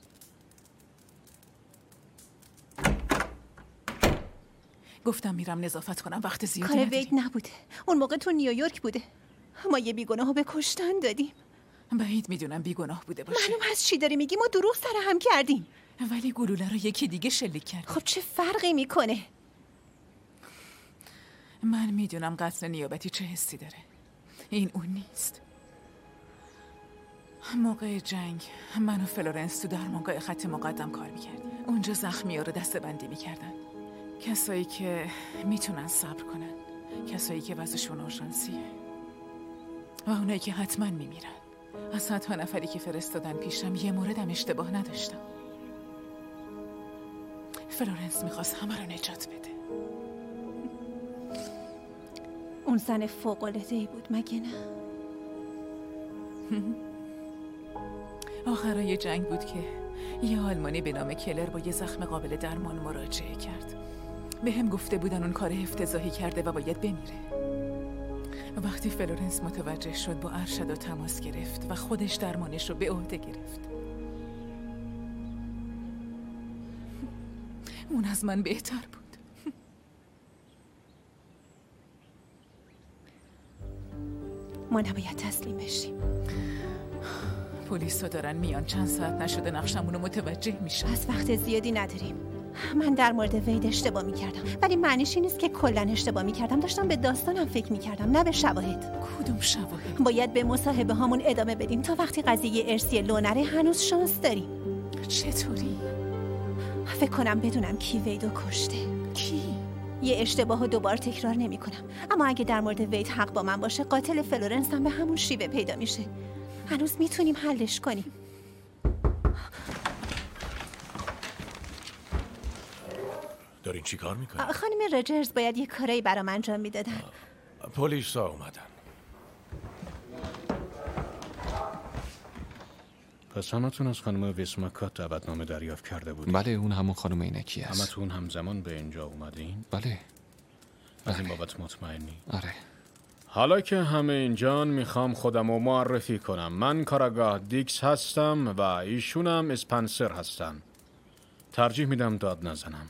گفتم میرم نظافت کنم، وقت زیادی کار نداریم. وید نبوده. اون موقع تو نیویورک بوده. ما یه بیگناهو به کشتن دادیم. بعید میدونم بیگناه بوده باشه. معلوم هست چی داری میگی. ما دروغ سر هم کردیم. ولی گلوله رو یکی دیگه شلیک کرد. خب چه فرقی میکنه؟ من میدونم قتل نیابتی چه حسی داره. این اون نیست. موقع جنگ من و فلورنس تو درمانگاه خط مقدم کار میکردیم. اونجا زخمی‌ها رو دسته‌بندی میکردن. کسایی که میتونن صبر کنن، کسایی که وضعشون اورژانسیه و اونایی که حتما میمیرن. از صدها نفری که فرستادن پیشم یه موردم اشتباه نداشتم. فلورنس میخواست همه رو نجات بده. اون زن فوق‌العاده‌ای بود مگه نه؟ آخرای جنگ بود که یه آلمانی به نام کلر با یه زخم قابل درمان مراجعه کرد. به هم گفته بودن اون کار افتضاحی کرده و باید بمیره. وقتی فلورنس متوجه شد با ارشد تماس گرفت و خودش درمانش رو به عهده گرفت. اون از من بهتر بود. ما نباید تسلیم بشیم. پلیسا دارن میان، چند ساعت نشده نقشمون رو متوجه میشن. از وقت زیادی نداریم. من در مورد وید اشتباه میکردم، ولی معنیش این نیست که کلا اشتباه میکردم. داشتم به داستانم فکر میکردم، نه به شواهد. کدوم شواهد؟ باید به مصاحبه هامون ادامه بدیم تا وقتی قضیه ارسی لونره هنوز شانس داریم. چطوری؟ فکر کنم بدونم کی ویدو کشته. کی؟ یه اشتباه رو دوبار تکرار نمی کنم. اما اگه در مورد وید حق با من باشه، قاتل فلورنس هم به همون شیوه پیدا میشه. هنوز میتونیم حلش کنیم. دارین چی کار میکنین؟ خانم رجرز باید یه کاری برام انجام میدادن. پلیسا اومدن. پس همتون از خانم ویسماکات دعوتنامه دریافت کرده بودین؟ بله، اون همون خانم عینکی است. همتون همزمان به اینجا اومدین؟ بله. از این بابت مطمئنی؟ آره. حالا که همه اینجان میخوام خودم رو معرفی کنم. من کاراگاه دیکس هستم و ایشونم اسپنسر هستن. ترجیح میدم داد نزنم.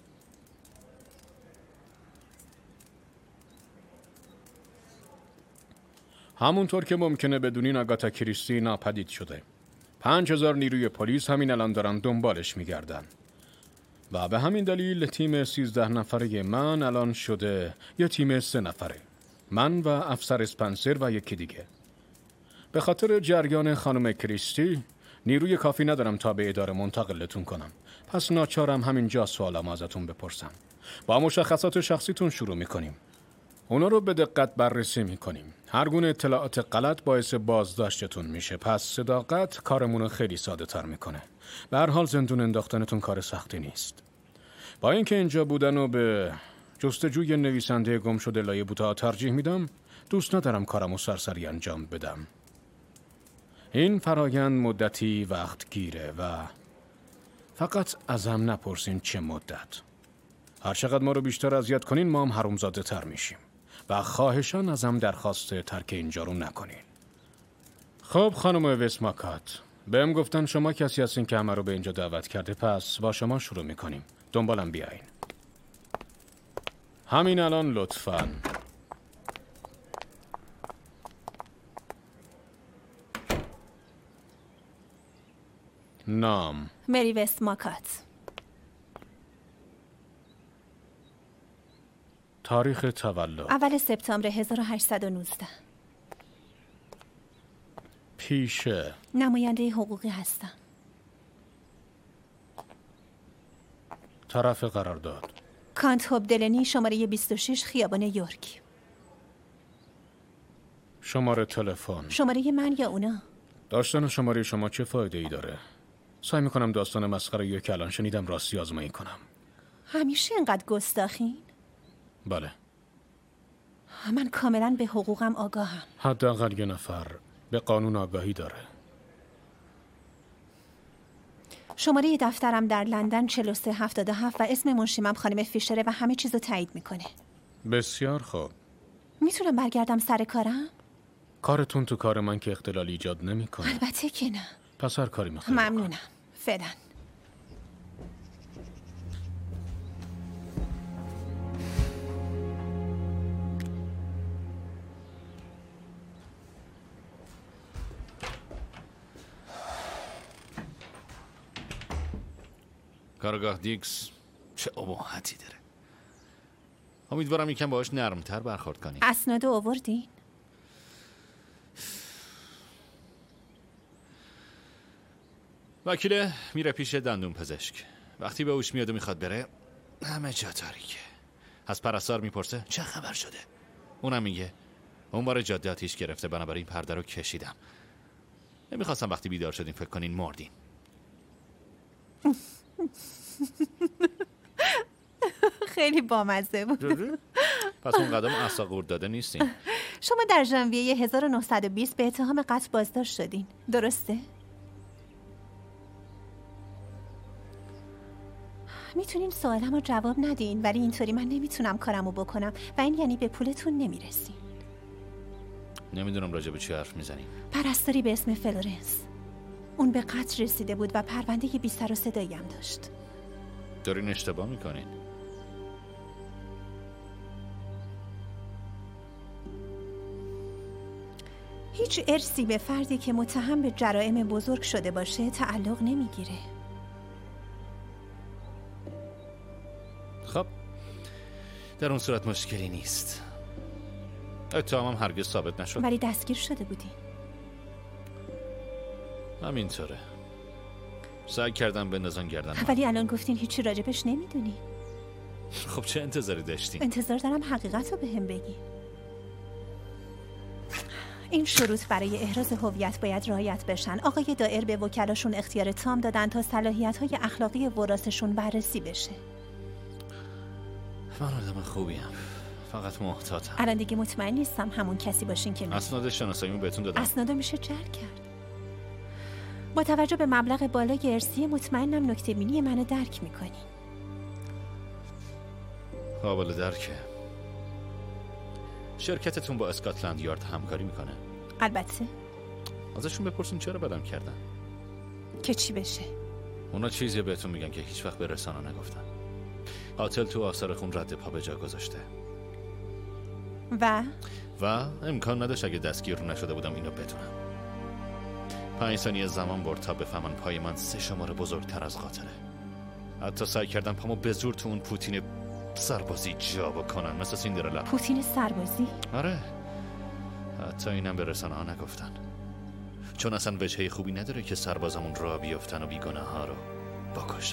همونطور که ممکنه بدونین آگاتا کریستی ناپدید شده. 5000 نیروی پلیس همین الان دارن دنبالش میگردن. و به همین دلیل تیم 13 نفره من الان شده یه تیم 3 نفره. من و افسر اسپنسر و یکی دیگه. به خاطر جریان خانم کریستی نیروی کافی ندارم تا به اداره منتقلتون کنم. پس ناچارم همینجا سوالم ازتون بپرسم. با مشخصات شخصیتون شروع میکنیم. اونا رو به دقت بررسی میکنیم. هر گونه اطلاعات غلط باعث بازداشتتون میشه. پس صداقت کارمون رو خیلی ساده تر میکنه. به هر حال زندون انداختنتون کار سختی نیست. با اینکه اینجا بودن و به جستجوی نویسنده گم شده لایه بوتا ترجیح میدم، دوست ندارم کارمو سرسری انجام بدم. این فرایند مدتی وقت گیره و فقط ازم نپرسین چه مدت. هر چقدر ما رو بیشتر اذیت کنین ما هم حرومزاده تر میشیم و خواهشان ازم درخواست ترک اینجا رو نکنین. خب خانم ویسماکات، بهم گفتن شما کسی هستین که همه رو به اینجا دعوت کرده، پس با شما شروع میکنیم. دنبالم بیاین. همین الان لطفاً. نام مری ویسماکات. تاریخ تولد اول سپتامبر 1819. پیشه نماینده حقوقی هستم. طرف قرارداد کانت هوبدلنی، شماره 26 خیابان یورک. شماره تلفن. شماره من یا اونا؟ داشتن شماره شما چه فایده ای داره؟ سعی میکنم داستان مسخره که الان شنیدم راستی آزمایی کنم. همیشه اینقدر گستاخین؟ بله. من کاملا به حقوقم آگاهم. حداقل یه نفر به قانون آگاهی داره. شماره دفترم در لندن 4377 و اسم منشیمم خانم فیشره و همه چیزو تایید میکنه. بسیار خوب. میتونم برگردم سر کارم؟ کارتون تو کار من که اختلال ایجاد نمیکنه. البته که نه. پس هر کاری میخوای. ممنونم. فعلا. کارگاه دیکس چه اباحتی داره. امیدوارم یکم باهاش نرمتر برخورد کنی. اسناد آوردین؟ وکیله میره پیش دندون پزشک. وقتی به هوش میاد و میخواد بره همه جا تاریکه. از پرستار میپرسه چه خبر شده. اونم میگه اون بار جاده آتیش گرفته، بنابراین پرده رو کشیدم. نمیخواستم وقتی بیدار شدین فکر کنین مردین. خیلی بامزه بود. پس اون قدم عصا قورت داده نیستین. شما در ژانویه 1920 به اتهام قتل بازداشت شدین، درسته؟ میتونین سوالم رو جواب ندین، ولی اینطوری من نمیتونم کارمو بکنم و این یعنی به پولتون نمیرسین. نمیدونم راجع به چی حرف میزنی. پرستاری به اسم فلورنس. اون به قتل رسیده بود و پرونده بی سر و صدایی هم داشت. دارین اشتباه میکنین. هیچ ارثی به فردی که متهم به جرائم بزرگ شده باشه تعلق نمیگیره. خب در اون صورت مشکلی نیست. اتهامم هرگز ثابت نشد. ولی دستگیر شده بودی. همینطوره. سعی کردم بندازن گردن. ولی الان گفتین هیچی راجبش نمیدونی. خب چه انتظاری داشتین؟ انتظار دارم حقیقت رو بهم بگی. این شروط برای احراز هویت باید رعایت بشن. آقای دائر به وکلاشون اختیار تام دادن تا صلاحیت‌های اخلاقی وراثشون بررسی بشه. من آدم خوبیم، فقط محتاطم. الان دیگه مطمئن نیستم همون کسی باشین که اسناد شناساییمو بهتون دادم. اسنادو میشه جر کرد. با توجه به مبلغ بالای ارثی مطمئنم نکته بینی منو درک میکنی. قابل درکه. شرکتتون با اسکاتلند یارد همکاری میکنه؟ البته. ازشون بپرسین چرا بدم کردن. که چی بشه؟ اونا چیزی بهتون میگن که هیچ وقت به رسانه نگفتن. قاتل تو آثار خون رد پا به جا گذاشته. و امکان نداشت اگه دستگیر نشده بودم اینو بدونم. 5 ثانیه زمان برد تا بفهمن پای من 3 شماره بزرگتر از قاتله. حتی سعی کردم پامو به زور تو اون پوتین سربازی جا بکنن مثل سیندرلا. پوتین سربازی؟ آره. حتی اینم به رسانه ها نگفتن، چون اصلا وجهه خوبی نداره که سربازمون را بیفتن و بیگناه ها رو بکشن.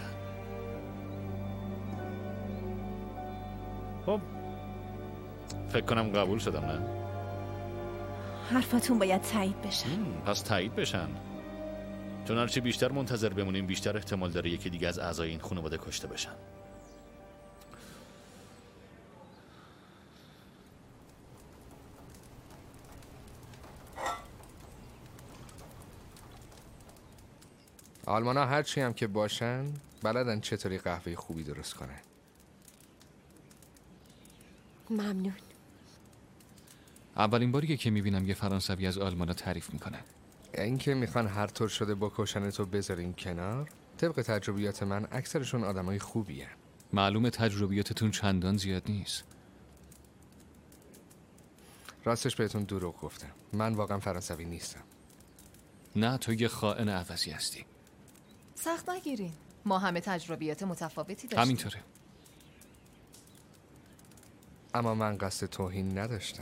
خب فکر کنم قبول شدم، نه؟ حرفاتون باید تایید بشن. پس تایید بشن، چون هرچی بیشتر منتظر بمونیم بیشتر احتمال داره یکی دیگه از اعضای این خانواده کشته بشن. آلمانا هرچی هم که باشن بلدن چطوری قهوه خوبی درست کنن. ممنون. اولین باریه که میبینم یه فرانسوی از آلمانا تعریف میکنه. این که میخوان هر طور شده بکشن تو بذارین کنار، طبق تجربیات من اکثرشون آدمای خوبی هن. معلومه تجربیاتتون چندان زیاد نیست. راستش بهتون دروغ گفتم، من واقعا فرانسوی نیستم. نه تو یه خائن عوضی هستی. سخت نگیرین، ما همه تجربیات متفاوتی داشتیم. همینطوره. اما من قصد توهین نداشتم.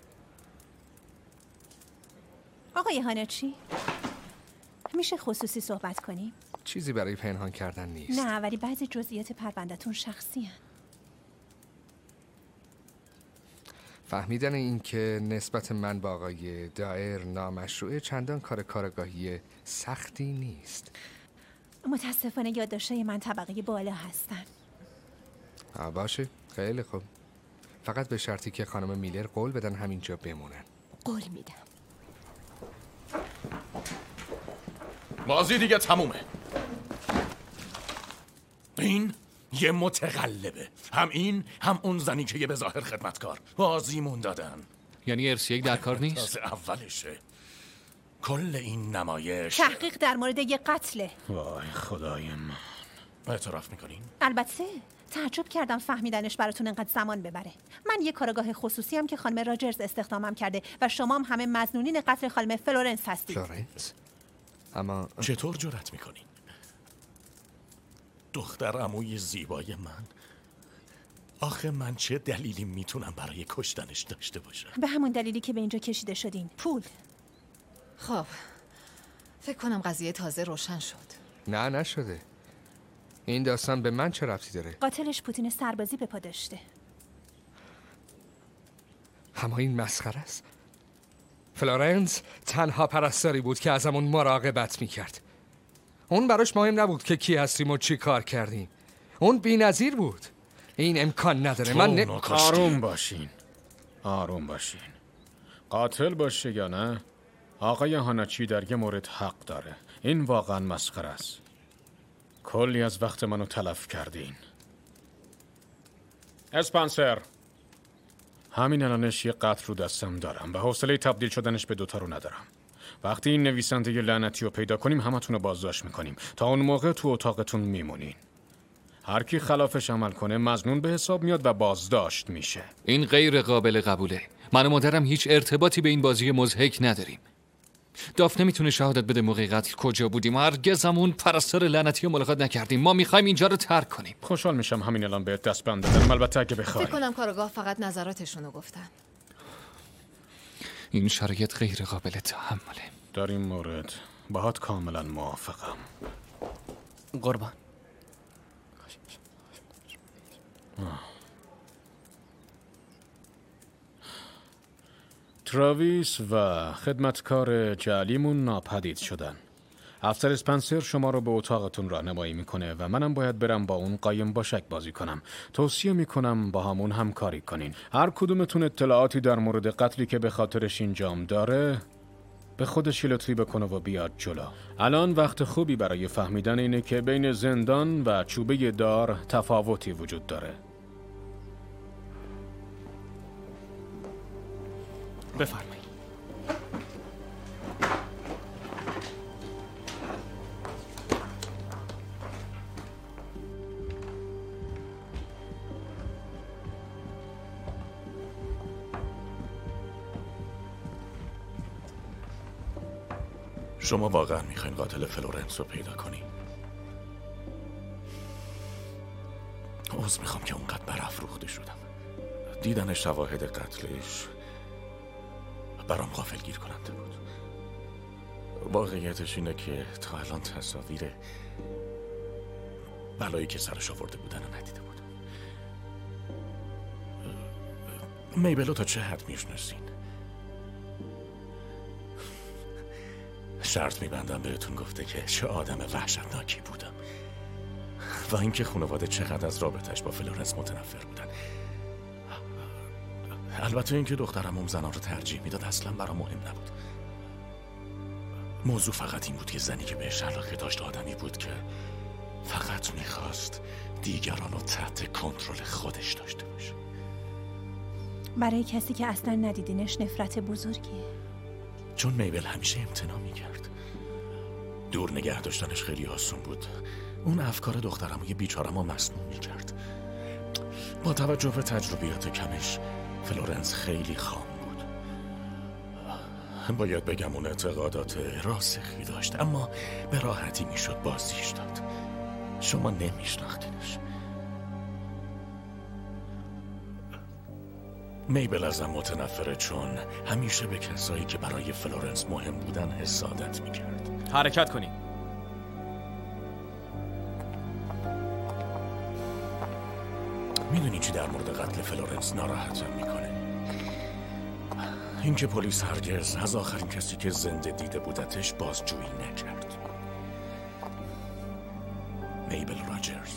آقای هاناچی، میشه خصوصی صحبت کنیم؟ چیزی برای پنهان کردن نیست. نه ولی بعضی جزئیات پرونده‌تون شخصی هن. فهمیدن این که نسبت من با آقای دائر نامشروعه چندان کارگاهی سختی نیست. متاسفانه یادداشت‌های من طبقه بالا هستن. باشه، خیلی خوب. فقط به شرطی که خانم میلر قول بدن همینجا بمونن. قول میدم. بازی دیگه تمومه. این یه متقلبه، هم این هم اون زنی که یه به ظاهر خدمتکار بازیمون دادن. یعنی ارسیه در کار نیست؟ تازه اولشه. کل این نمایش تحقیق در مورد یه قتله. وای خدای من. اعتراف میکنین؟ البته. تعجب کردم فهمیدنش براتون انقدر زمان ببره. من یه کارگاه خصوصی هم که خانم راجرز استخدامم کرده و شما هم همه مظنونین قتل خانم فلورنس هستید. فلورنس؟ اما چطور جرأت میکنین؟ دختر عموی زیبای من. آخه من چه دلیلی میتونم برای کشتنش داشته باشم؟ به همون دلیلی که به اینجا کشیده شدین، پول. خب فکر کنم قضیه تازه روشن شد. نه نشده. این داستان به من چه ربطی داره؟ قاتلش پوتین سربازی به پا داشته. اما این مسخره است. فلورنس تنها پرستاری بود که ازمون مراقبت میکرد. اون براش مهم نبود که کی هستیم و چی کار کردیم. اون بی‌نظیر بود. این امکان نداره. من آروم باشین. آروم باشین. قاتل باشه یا نه، آقای هاناچی در یه مورد حق داره. این واقعا مسخره است. کلی از وقت منو تلف کردین. اسپانسر، همین الانش یه قتل رو دستم دارم و حوصله تبدیل شدنش به دوتا رو ندارم. وقتی این نویسنده ی لعنتی رو پیدا کنیم همتون رو بازداشت میکنیم. تا اون موقع تو اتاقتون میمونین. هر کی خلافش عمل کنه مظنون به حساب میاد و بازداشت میشه. این غیر قابل قبوله. من و مادرم هیچ ارتباطی به این بازی مضحک نداریم. دافنه میتونه شهادت بده موقع قتل کجا بودیم. هرگز همون پرستار لعنتی رو ملاقات نکردیم. ما میخوایم اینجا رو ترک کنیم. خوشحال میشم همین الان بهت دست بند بدم، البته اگه بخوای. فکر کنم کارگاه فقط نظراتشون رو گفتن. این شرایط غیر قابل تحمله. در این مورد باهات کاملا موافقم. قربان. تراویس و خدمتکار جعلیمون ناپدید شدن. افسر اسپنسر شما رو به اتاقتون راهنمایی میکنه و منم باید برم با اون قایم باشک بازی کنم. توصیه میکنم با همون همکاری کنین. هر کدومتون اطلاعاتی در مورد قتلی که به خاطرش انجام داره به خودش لطفی بکنه و بیاد جلو. الان وقت خوبی برای فهمیدن اینه که بین زندان و چوبه دار تفاوتی وجود داره. بفرمایید. شما واقعا میخواین قاتل فلورنس رو پیدا کنی؟ عذر میخوام که اونقدر برافروخته شدم. دیدن شواهد قتلش برام غافلگیر کننده بود. واقعیتش اینه که تا الان تصاویر بلایی که سرش آورده بودن رو ندیده بودم. میبلو تا چه حد میشناسین؟ شرط میبندم بهتون گفته که چه آدم وحشتناکی بودم و اینکه خانواده چقدر از رابطش با فلورنس متنفر بودن. البته اینکه دخترم اون زنان رو ترجیح میداد اصلا برام مهم نبود. موضوع فقط این بود که زنی که بهش علاقه داشت آدمی بود که فقط میخواست دیگران رو تحت کنترل خودش داشته باشه. برای کسی که اصلا ندیدینش نفرت بزرگیه. چون میبل همیشه امتناع میکرد. دور نگه داشتنش خیلی آسون بود. اون افکار دخترمو یه بیچارمو مسموم میکرد. با توجه به تجربیات کمش فلورنس خیلی خام بود. باید بگم اون اعتقادات راسخی داشت، اما به راحتی میشد بازیش داد. شما نمیشناختینش. میبل ازم متنفره چون همیشه به کسایی که برای فلورنس مهم بودن حسادت میکرد. حرکت کنی. میدونی چی در مورد قتل فلورنس ناراحتم میکنه؟ اینکه پلیس هرگز از آخرین کسی که زنده دیده بودتش بازجویی نکرد. میبل راجرز.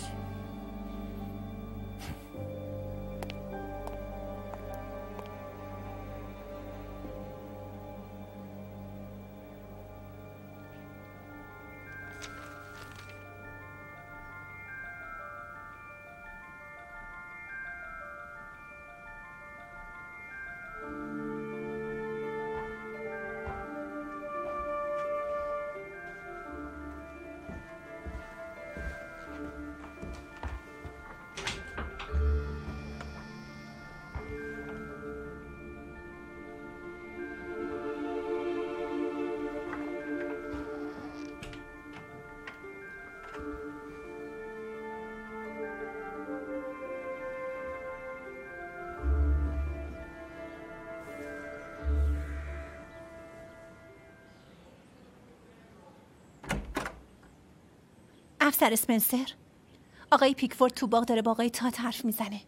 افسر اسپنسر، آقای پیکفورد تو باغ داره با آقای تات حرف میزنه.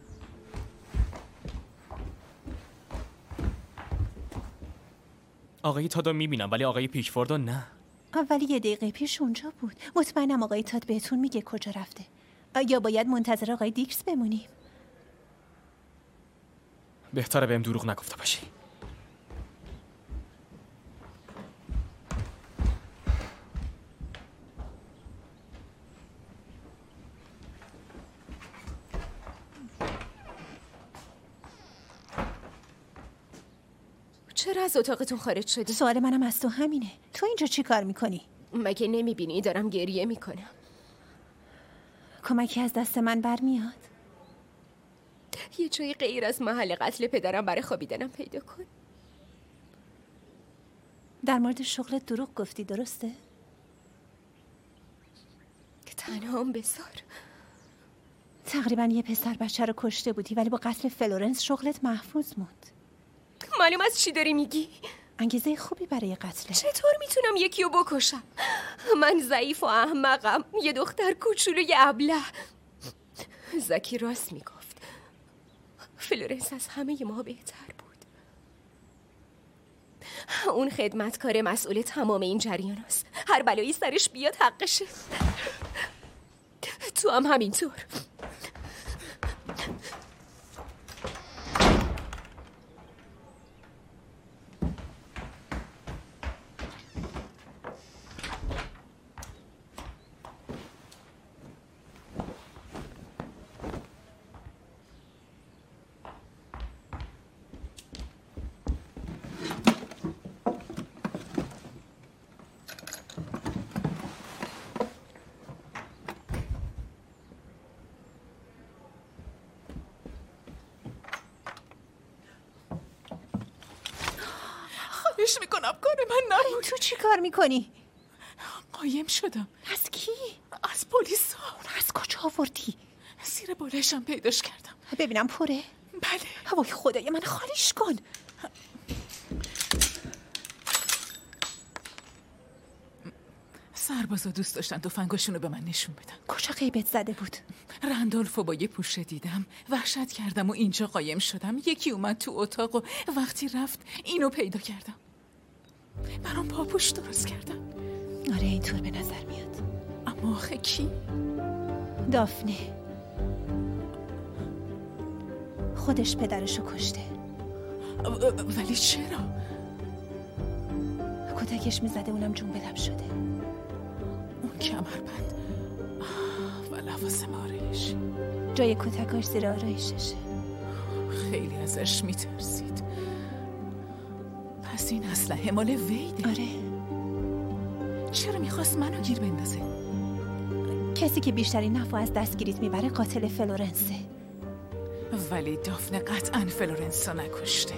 آقای تادو میبینم ولی آقای پیکفوردو نه. ولی یه دقیقه پیش اونجا بود. مطمئنم آقای تات بهتون میگه کجا رفته. یا باید منتظر آقای دیکس بمونیم؟ بهتره بهم دروغ نگفته باشی. چرا از اتاقتون خارج شدی؟ سوال منم از تو همینه. تو اینجا چی کار میکنی؟ مگه نمیبینی دارم گریه میکنم؟ کمکی از دست من برمیاد؟ یه جایی غیر از محل قتل پدرم برای خوابیدنم پیدا کن. در مورد شغلت دروغ گفتی، درسته؟ تنهام بذار. تقریبا یه پسر بچه رو کشته بودی ولی با قتل فلورنس شغلت محفوظ موند. معلوم از چی داری میگی؟ انگیزه خوبی برای قتله. چطور میتونم یکی رو بکشم؟ من ضعیف و احمقم، یه دختر کوچولوی ابله. زکی راست میگفت. فلورنس از همه ما بهتر بود. اون خدمتکار مسئول تمام این جریان است. هر بلایی سرش بیاد حقشه. تو هم همینطور. خواهش میکنم کار من نبود. تو چی کار میکنی؟ قایم شدم. از کی؟ از پلیس ها. اون از کجا آوردی؟ زیر بالشم پیداش کردم. ببینم پره؟ بله. وای خدای من، خالیش کن. سربازا دوست داشتن تفنگاشونو به من نشون بدن. کجا غیبت زده بود؟ رندولفو با یه پوشه دیدم، وحشت کردم و اینجا قایم شدم. یکی اومد تو اتاق و وقتی رفت اینو پیدا کردم. برام پاپوش درست کردم. آره اینطور به نظر میاد. اما آخه کی؟ دافنه. خودش پدرشو کشته. ولی چرا؟ کتکش میزده، اونم جون به لب شده. اون کمربند و لوازم آرایش، جای کتکاش زیر آرایششه. خیلی ازش میترسید. پس این اسلحه مال ویده. آره. چرا میخواست منو گیر بندازه؟ کسی که بیشترین نفع از دستگیریت میبره قاتل فلورنسه. ولی دافنه قطعا فلورنس رو نکشته.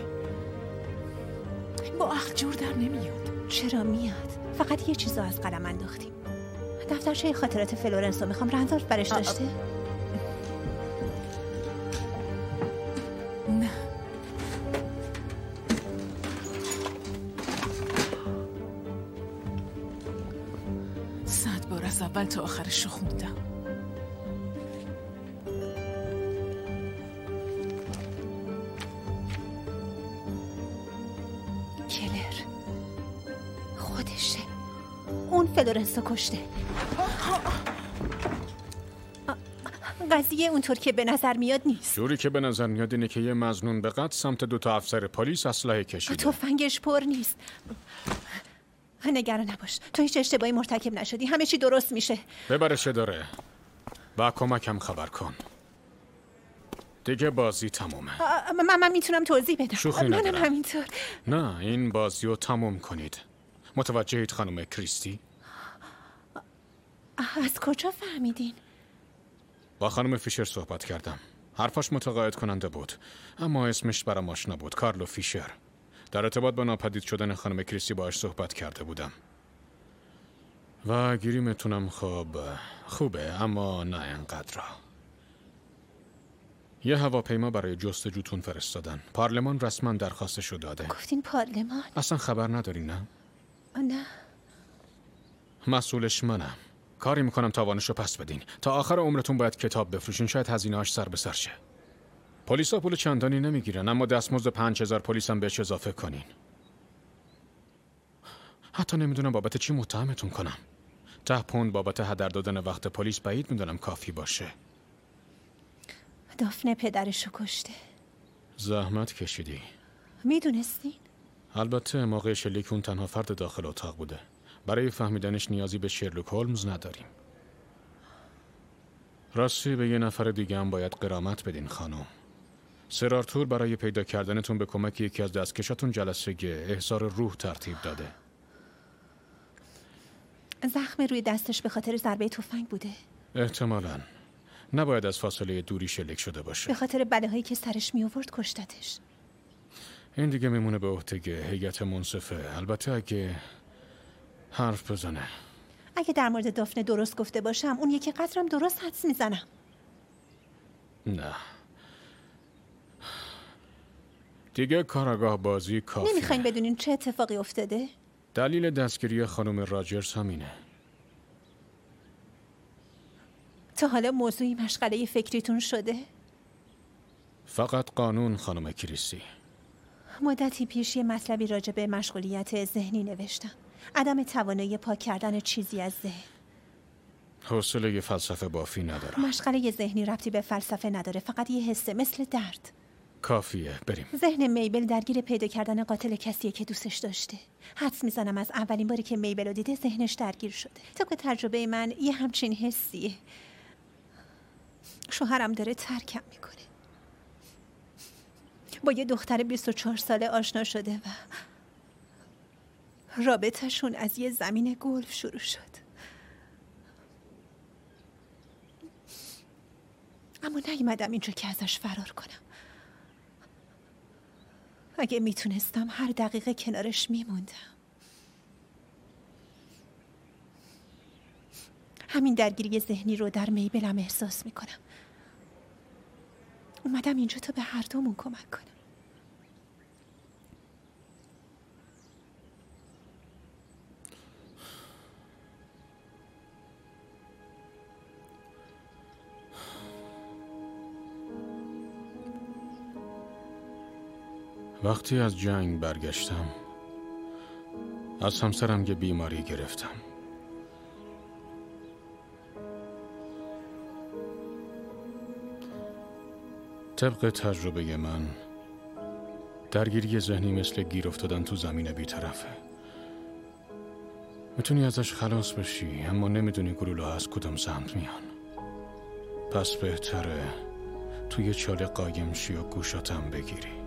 با عقل جور در نمیاد. چرا میاد؟ فقط یه چیزو از قلم انداختیم. دفترچه خاطرات فلورنس رو میخوام. رندولف برش داشته؟ نه. از اول تا آخرش رو خوندم. کلر خودشه. اون فلورنس رو کشته. قضیه اونطور که به نظر میاد نیست. جوری که به نظر میاد اینه که یه مظنون به قتل سمت 2 افسر پلیس اسلحه کشیده. تفنگش پر نیست. نگران نباش، تو هیچ اشتباهی مرتکب نشدی، همه چی درست میشه. ببرش داره و کمکم خبر کن. دیگه بازی تمومه. من میتونم توضیح بدم. شوخی ندارم. منم همینطور. نه این بازی رو تموم کنید. متوجهید خانم کریستی؟ از کجا فهمیدین؟ با خانم فیشر صحبت کردم. حرفاش متقاعد کننده بود، اما اسمش برام آشنا بود. کارلو فیشر. در ارتباط با ناپدید شدن خانم کریستی باهاش صحبت کرده بودم و گریمتونم خوبه اما نه انقدر. یه هواپیما برای جستجوتون فرستادن. پارلمان رسما درخواستشو داده. گفتین پارلمان؟ اصلا خبر نداری نه؟ نه. مسئولش منم. کاری میکنم تاوانشو پس بدین. تا آخر عمرتون باید کتاب بفروشین، شاید هزینه‌اش سر به سر شه. پلیسا پول چندانی نمیگیرن، اما دستمزد 5000 پلیس هم بهش اضافه کنین. حتی نمیدونم بابت چی متهمتون کنم. 10 پوند بابت هدر دادن وقت پلیس بعید میدونم کافی باشه. دافنه پدرشو کشته. زحمت کشیدی. میدونستین؟ البته موقع شلیک اون تنها فرد داخل اتاق بوده. برای فهمیدنش نیازی به شرلوک هولمز نداریم. راستی به یه نفر دیگه هم باید غرامت بدین خانم. سر آرتور برای پیدا کردنتون به کمک یکی از دستکشاتون جلسه احضار روح ترتیب داده. زخم روی دستش به خاطر ضربه تفنگ بوده؟ احتمالاً. نباید از فاصله دوری شلیک شده باشه. به خاطر بلاهایی که سرش می آورد کشتتش. این دیگه میمونه به عهده هیئت منصفه. البته اگه حرف بزنه. اگه در مورد دافنه درست گفته باشم اون یکی قدرم درست حدس میزنم. نه دیگه کاراگاه بازی کافیه. نمیخواین بدونین چه اتفاقی افتاده؟ دلیل دستگیری خانم راجرز همینه. تا حالا موضوعی مشغله فکریتون شده؟ فقط قانون خانم کریستی. مدتی پیش یه مطلبی راجع به مشغولیت ذهنی نوشتم. عدم توانایی پاک کردن چیزی از ذهن. حوصله یه فلسفه بافی ندارم. مشغله ذهنی ربطی به فلسفه نداره، فقط یه حسه، مثل درد. کافیه، بریم. ذهن میبل درگیر پیدا کردن قاتل کسیه که دوستش داشته. حدس میزنم از اولین باری که میبل رو دیده ذهنش درگیر شده. طبق تجربه من یه همچین حسیه. شوهرم داره ترکم میکنه. با یه دختر 24 ساله آشنا شده و رابطه‌شون از یه زمین گلف شروع شد. اما نیومدم اینجا که ازش فرار کنم. اگه میتونستم هر دقیقه کنارش میموندم. همین درگیری ذهنی رو در میبلم احساس میکنم. اومدم اینجا تا به هر دومون کمک کنم. وقتی از جنگ برگشتم از همسرم یه بیماری گرفتم. طبق تجربه من درگیری ذهنی مثل گیر افتادن تو زمین بی‌طرفه. میتونی ازش خلاص بشی اما نمیدونی گلوله از کدوم سمت میان. پس بهتره توی چاله قایم شی و گوشاتم بگیری.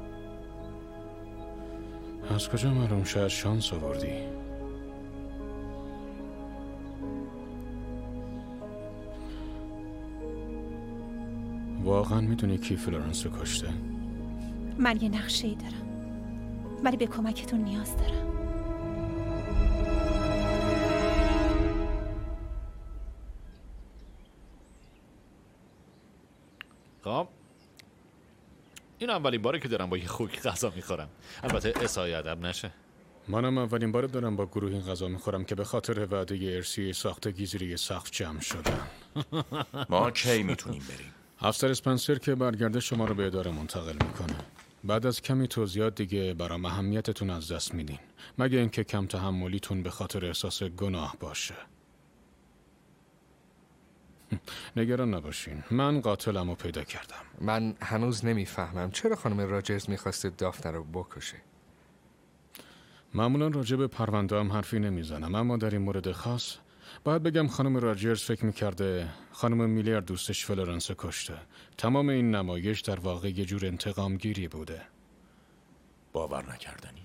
از کجا معلوم؟ شاید شانس آوردی. واقعا میدونی کی فلورنس رو کشته؟ من یه نقشه‌ای دارم ولی به کمکتون نیاز دارم. خب این اولین باره که دارم با یه خوک غذا میخورم. البته اسای ادب نشه. منم اولین باره دارم با گروهی غذا میخورم که به خاطر وعده ارسی ساختگی زیر یه سقف جمع شدن. ما کی میتونیم بریم؟ افسر اسپنسر که برگرده شما رو به اداره منتقل میکنه. بعد از کمی توضیحات دیگه برام اهمیتتون از دست میدین، مگه اینکه کم تحملیتون به خاطر احساس گناه باشه. نگران نباشین، من قاتلم رو پیدا کردم. من هنوز نمیفهمم چرا خانم راجرز میخواسته دافنه رو بکشه. معمولا راجع به پرونده هم حرفی نمیزنم، اما در این مورد خاص باید بگم خانم راجرز فکر میکرده خانم میلر دوستش فلورنس کشته. تمام این نمایش در واقع یه جور انتقام گیری بوده. باور نکردنی.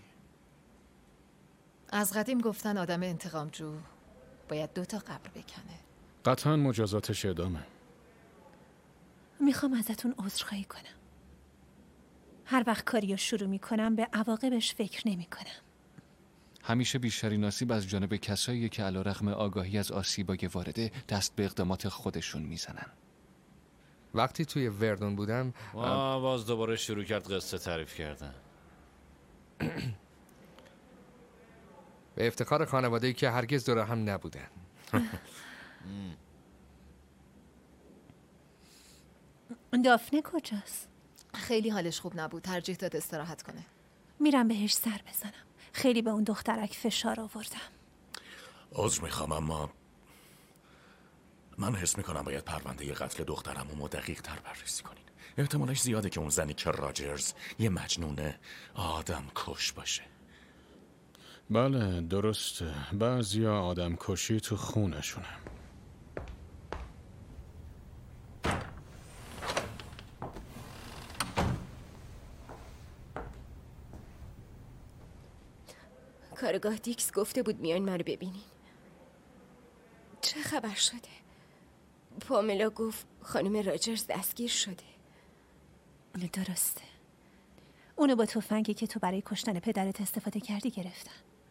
از قدیم گفتن آدم انتقامجو باید 2 قبر بکنه. قطعا مجازاتش اعدامه. میخوام ازتون عذرخواهی کنم. هر وقت کاریو شروع میکنم به عواقبش فکر نمیکنم. همیشه بیشترین آسیب از جانب کسایی که علیرغم آگاهی از آسیبای وارده دست به اقدامات خودشون میزنن. وقتی توی وردون بودم باز دوباره شروع کرد قصه تعریف کردن. به افتخار خانواده‌ای که هرگز دور هم نبودن. دافنه کجاست؟ خیلی حالش خوب نبود، ترجیح داد استراحت کنه. میرم بهش سر بزنم. خیلی به اون دخترک فشار آوردم. عذر میخوام اما من حس میکنم باید پرونده قتل دخترمو دقیق تر بررسی کنین. احتمالش زیاده که اون زنی که راجرز یه مجنون آدم کش باشه. بله درسته، بعضیا آدم کشی تو خونشونه. کارگاه دیکس گفته بود میان منو ببینین. چه خبر شده؟ پاملا گفت خانم راجرز دستگیر شده. اونه درسته. اونو با تفنگی که تو برای کشتن پدرت استفاده کردی گرفتن.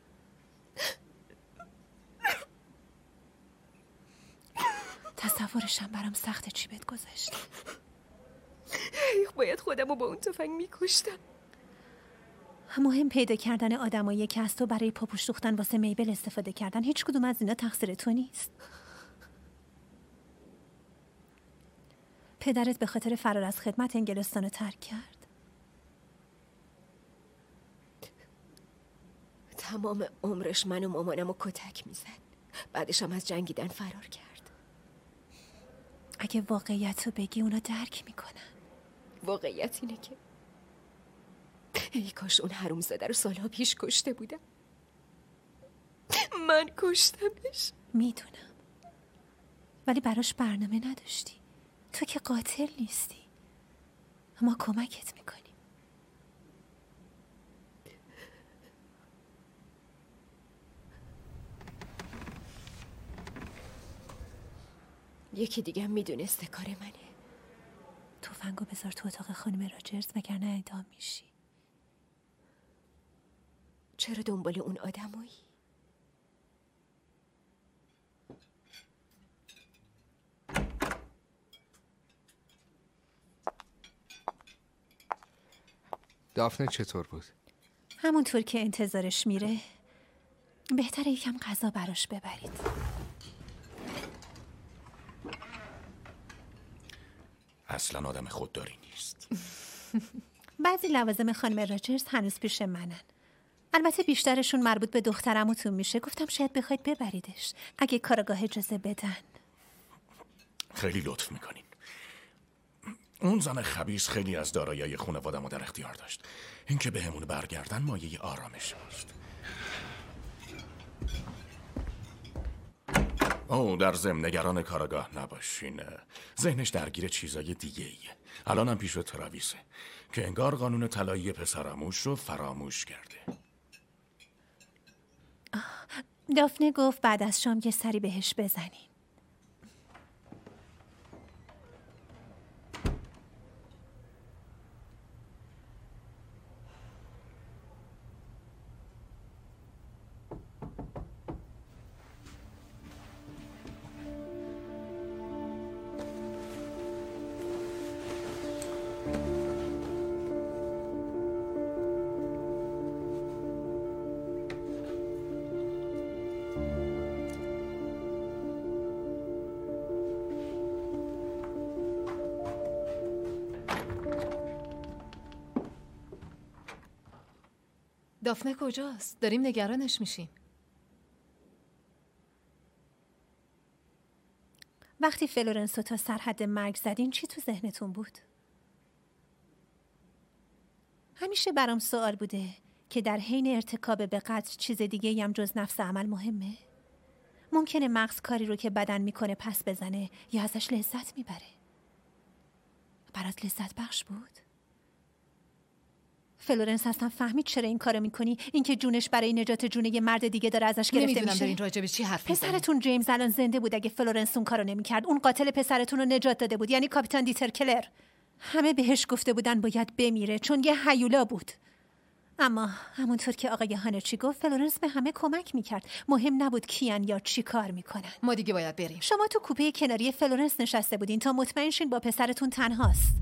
تصورشم برام سخته چی بهت گذشته. باید خودمو با اون تفنگ میکشتم. مهم پیدا کردن آدمایی که از تو برای پاپوش دوختن واسه میبل استفاده کردن. هیچ کدوم از اینا تقصیر تو نیست. پدرت به خاطر فرار از خدمت انگلستان رو ترک کرد. تمام عمرش من و مامانمو کتک میزد. بعدش هم از جنگیدن فرار کرد. اگه واقعیت رو بگی اونا درک میکنن. واقعیت اینه که ای کاش اون حرومزاده رو سالها پیش کشته بودم. من کشتمش. میدونم، ولی براش برنامه نداشتی. تو که قاتل نیستی. ما کمکت میکنیم. یکی دیگه هم میدونسته کار منه. تفنگو بذار تو اتاق خانم راجرز وگرنه اعدام میشی. چرا دنبال اون آدمایی؟ دافنه چطور بود؟ همونطور که انتظارش میره. بهتره یکم غذا براش ببرید. اصلا آدم خودداری نیست. بعضی لوازم خانم راجرز هنوز پیش منن. البته بیشترشون مربوط به دخترموتون میشه. گفتم شاید بخواید ببریدش اگه کارگاه اجازه بدن. خیلی لطف میکنین. اون زن خبیث خیلی از دارایی‌های خانواده‌مو در اختیار داشت. اینکه بهمون برگردن مایه آرامش ماست. در ضمن نگران کارگاه نباشین. ذهنش درگیر چیزای دیگه ایه. الان هم پیش تراویسه که انگار قانون طلایی پسرعموش رو فراموش کرده. دافنه گفت بعد از شام یه سری بهش بزنیم. دافنه کجاست؟ داریم نگرانش میشیم. وقتی فلورنسو تا سرحد مرگ زدین چی تو ذهنتون بود؟ همیشه برام سوال بوده که در حین ارتکاب به قتل چیز دیگه هم جز نفس عمل مهمه؟ ممکنه مغز کاری رو که بدن میکنه پس بزنه یا ازش لذت میبره. برات لذت بخش بود؟ فلورنس اصلا فهمید چرا این کارو میکنی؟ اینکه جونش برای نجات جون یه مرد دیگه داره ازش گرفته میشه. نمیدونم دارین راجع به چی حرف میزنین. پسرتون جیمز الان زنده بود اگه فلورنس اون کارو نمیکرد. اون قاتل پسرتون رو نجات داده بود، یعنی کاپیتان دیتر کلر. همه بهش گفته بودن باید بمیره چون یه هیولا بود. اما همونطور که آقای هانرچی گفت فلورنس به همه کمک میکرد. مهم نبود کیان یا چی کار میکنن. ما دیگه باید بریم. شما تو کوپه کناری فلورنس نشسته بودین تا مطمئن شین با پسرتون تنهاست.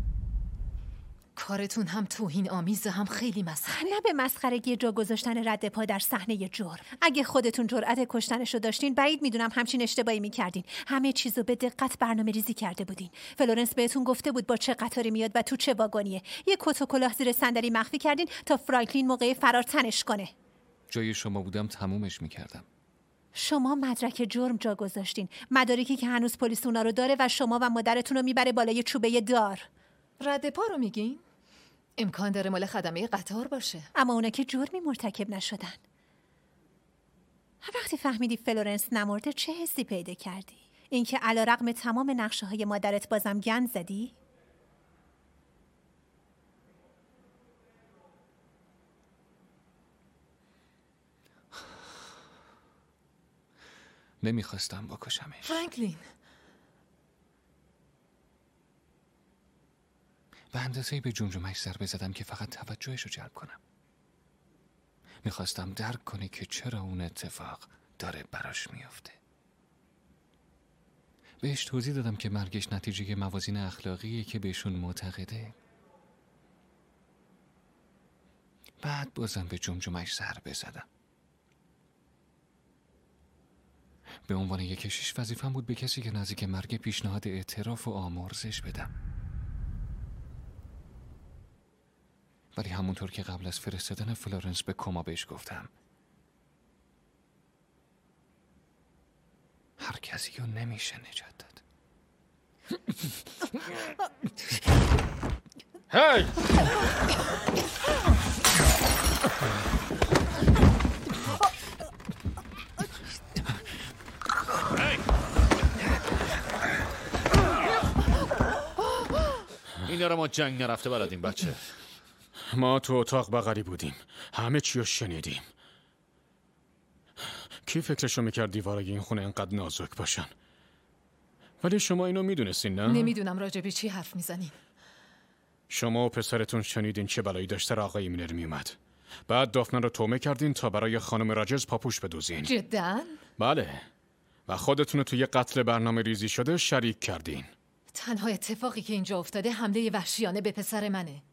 کارتون هم توهین آمیز هم خیلی مسخره. نه به مسخرگی جا گذاشتن رد پا در صحنه جرم. اگه خودتون جرأت کشتنشو داشتین بعید میدونم همچین اشتباهی میکردین. همه چیزو به دقت برنامه‌ریزی کرده بودین. فلورنس بهتون گفته بود با چه قطاری میاد و تو چه واگنیه. یه کت و کلاه زیر صندلی مخفی کردین تا فرانکلین موقع فرار تنش کنه. جای شما بودم تمومش میکردم. شما مدرک جرم جا گذاشتین، مدارکی که هنوز پلیس اونا رو داره و شما و مادرتون رو میبره بالای چوبه دار. رد پا رو میگین؟ امکان داره مال خدمه قطار باشه. اما اونا که جرمی مرتکب نشدن. وقتی فهمیدی فلورنس نمرده چه حسی پیدا کردی؟ اینکه علیرغم تمام نقشه های مادرت بازم گند زدی؟ نمیخواستم بکشمش. فرانکلین، به اندازه‌ای به جمجمه‌اش ضربه زدم که فقط توجهش رو جلب کنم. میخواستم درک کنه که چرا اون اتفاق داره براش میافته. بهش توضیح دادم که مرگش نتیجه موازین اخلاقیه که بهشون معتقده. بعد بازم به جمجمه‌اش ضربه زدم. به عنوان یک کشیش وظیفه‌م بود به کسی که نزدیک مرگ پیشنهاد اعتراف و آمرزش بدم. ولی همونطور که قبل از فرستادن فلورنس به کما بهش گفتم، هر کسی رو نمیشه نجات داد. هی! اینا رو ما جنگ نرفته بلدیم بچه. ما تو اتاق بغلی بودیم، همه چی رو شنیدیم. کی فکرشو میکرد دیوارای این خونه انقدر نازک باشن؟ ولی شما اینو میدونستین نه؟ نمیدونم راجع به چی حرف میزنین. شما و پسرتون شنیدین چه بلایی داشت سر آقای مینر میومد. بعد دافنه رو تومه کردین تا برای خانم راجرز پاپوش بدوزین. جداً؟ بله. و خودتون رو توی یه قتل برنامه ریزی شده شریک کردین. تنها اتفاقی که اینجا افتاده حمله وحشیانه به پسر منه.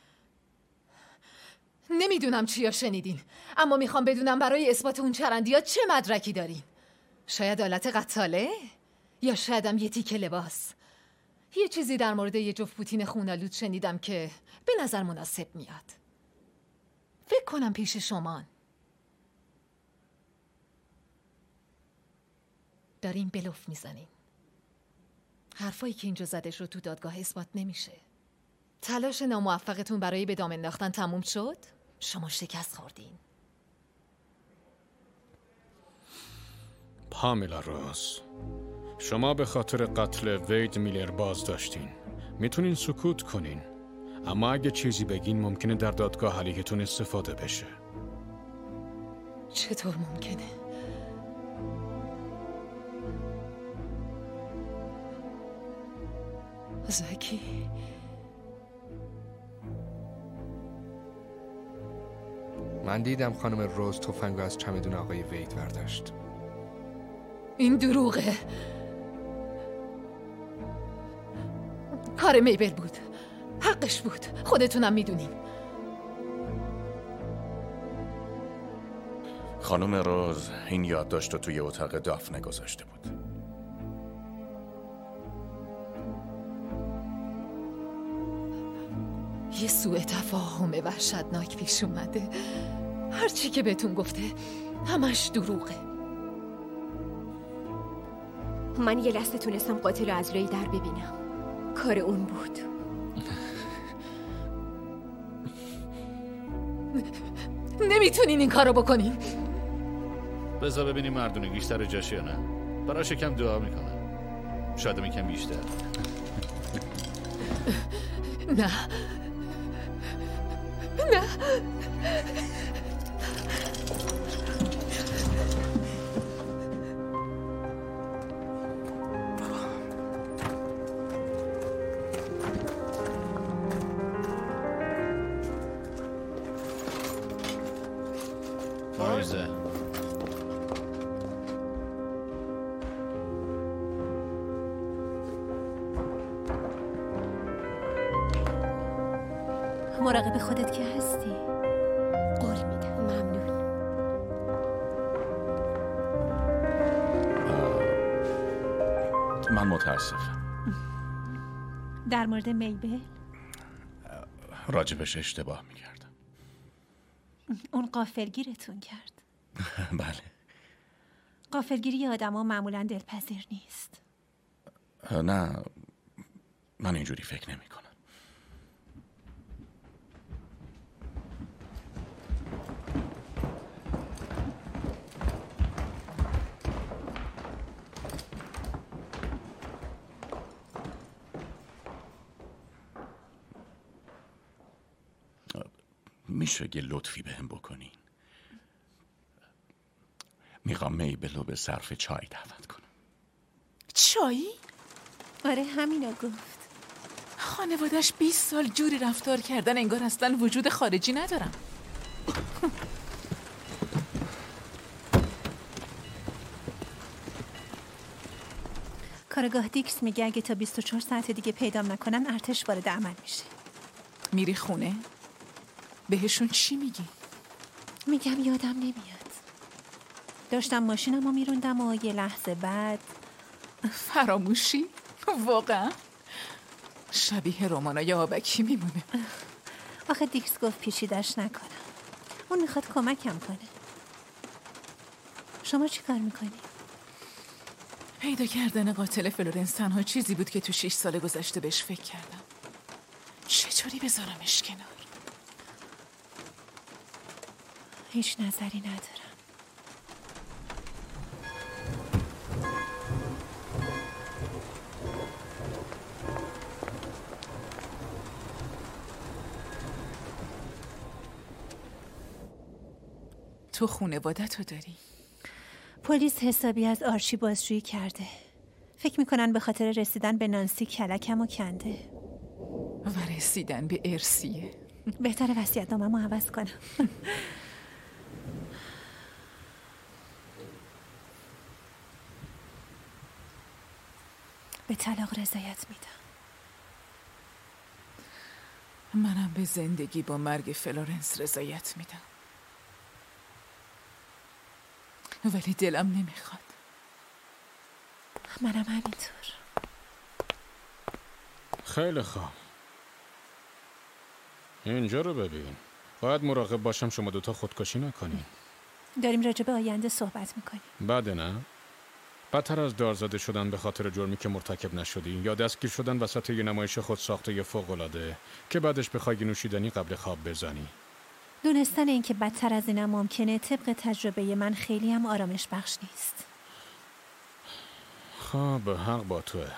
نمیدونم چیا شنیدین، اما میخوام بدونم برای اثبات اون چرندیات چه مدرکی دارین. شاید آلت قتاله؟ یا شایدم یه تیکه لباس. یه چیزی در مورد یه جفت پوتین خونالود شنیدم که به نظر مناسب میاد. فکر کنم پیش شمان. دارین بلوف میزنین. حرفایی که اینجا زده شد تو دادگاه اثبات نمیشه. تلاش ناموفقتون برای به دام انداختن تموم شد؟ شما شکست خوردین. پامیلا روز، شما به خاطر قتل وید میلر بازداشتین. میتونین سکوت کنین، اما اگه چیزی بگین ممکنه در دادگاه علیهتون استفاده بشه. چطور ممکنه؟ زکی؟ من دیدم خانم روز تفنگو از چمدون آقای وید برداشت. این دروغه. کار میبل بود. حقش بود. خودتونم میدونین. خانم روز این یادداشت رو توی اتاق دافنه گذاشته بود. یه سوء تفاهم وحشتناک پیش اومده. هرچی که بهتون گفته همش دروغه. من یه لحظه تونستم قاتل رو از لای در ببینم. کار اون بود. نمیتونین این کارو بکنین. بذار ببینیم مردونگیش سر جاشه یا نه. براش یکم دعا میکنم. شاید یکم بیشتر. نه نه. آیزه مراقب خودت که هستی. قول میدم. ممنون. من متاسفم. در مورد میبل؟ راجبش اشتباه میکردم. اون غافلگیرتون کرد. بله. غافلگیری آدم ها معمولا دلپذیر نیست. نه، من اینجوری فکر نمی کنم. میشه یه لطفی بهم بکنین؟ میخوام میبلو به صرف چای دعوت کنم. چایی؟ آره همینو گفت. خانوادش 20 سال جوری رفتار کردن انگار اصلا وجود خارجی ندارم. کارگاه دیکس میگه اگه تا 24 ساعت دیگه پیدام نکنن ارتش وارد عمل میشه. میری خونه؟ بهشون چی میگی؟ میگم یادم نمیاد. داشتم ماشینمو میروندم و یه لحظه بعد فراموشی؟ واقعا؟ شبیه رمانای آبکی میمونه. آخه دیکس گفت پیچیدش نکنم. اون میخواد کمکم کنه. شما چی کار میکنی؟ پیدا کردن قاتل فلورنس تنها چیزی بود که تو 6 سال گذشته بهش فکر کردم. چطوری بذارمش کنار؟ هیچ نظری ندارم. تو خونوادتو داری؟ پلیس حسابی از آرشی بازجویی کرده. فکر میکنن به خاطر رسیدن به نانسی کلکمو کنده. و رسیدن به ارسیه. بهتره وصیت‌نامه‌مو عوض کنم. به طلاق رضایت میدم. منم به زندگی با مرگ فلورنس رضایت میدم. ولی دلم نمیخواد. منم همینطور. خیلی خوب. اینجا رو ببین. باید مراقب باشم شما دوتا خودکشی نکنین. داریم راجع به آینده صحبت میکنیم. بده نه؟ بدتر از دارزده شدن به خاطر جرمی که مرتکب نشدی یا دستگیر شدن وسط یه نمایش خودساخته فوق‌العاده که بعدش بخوای نوشیدنی قبل خواب بزنی. دونستن این که بدتر از اینم ممکنه طبق تجربه من خیلی هم آرامش بخش نیست. خب حق با توه.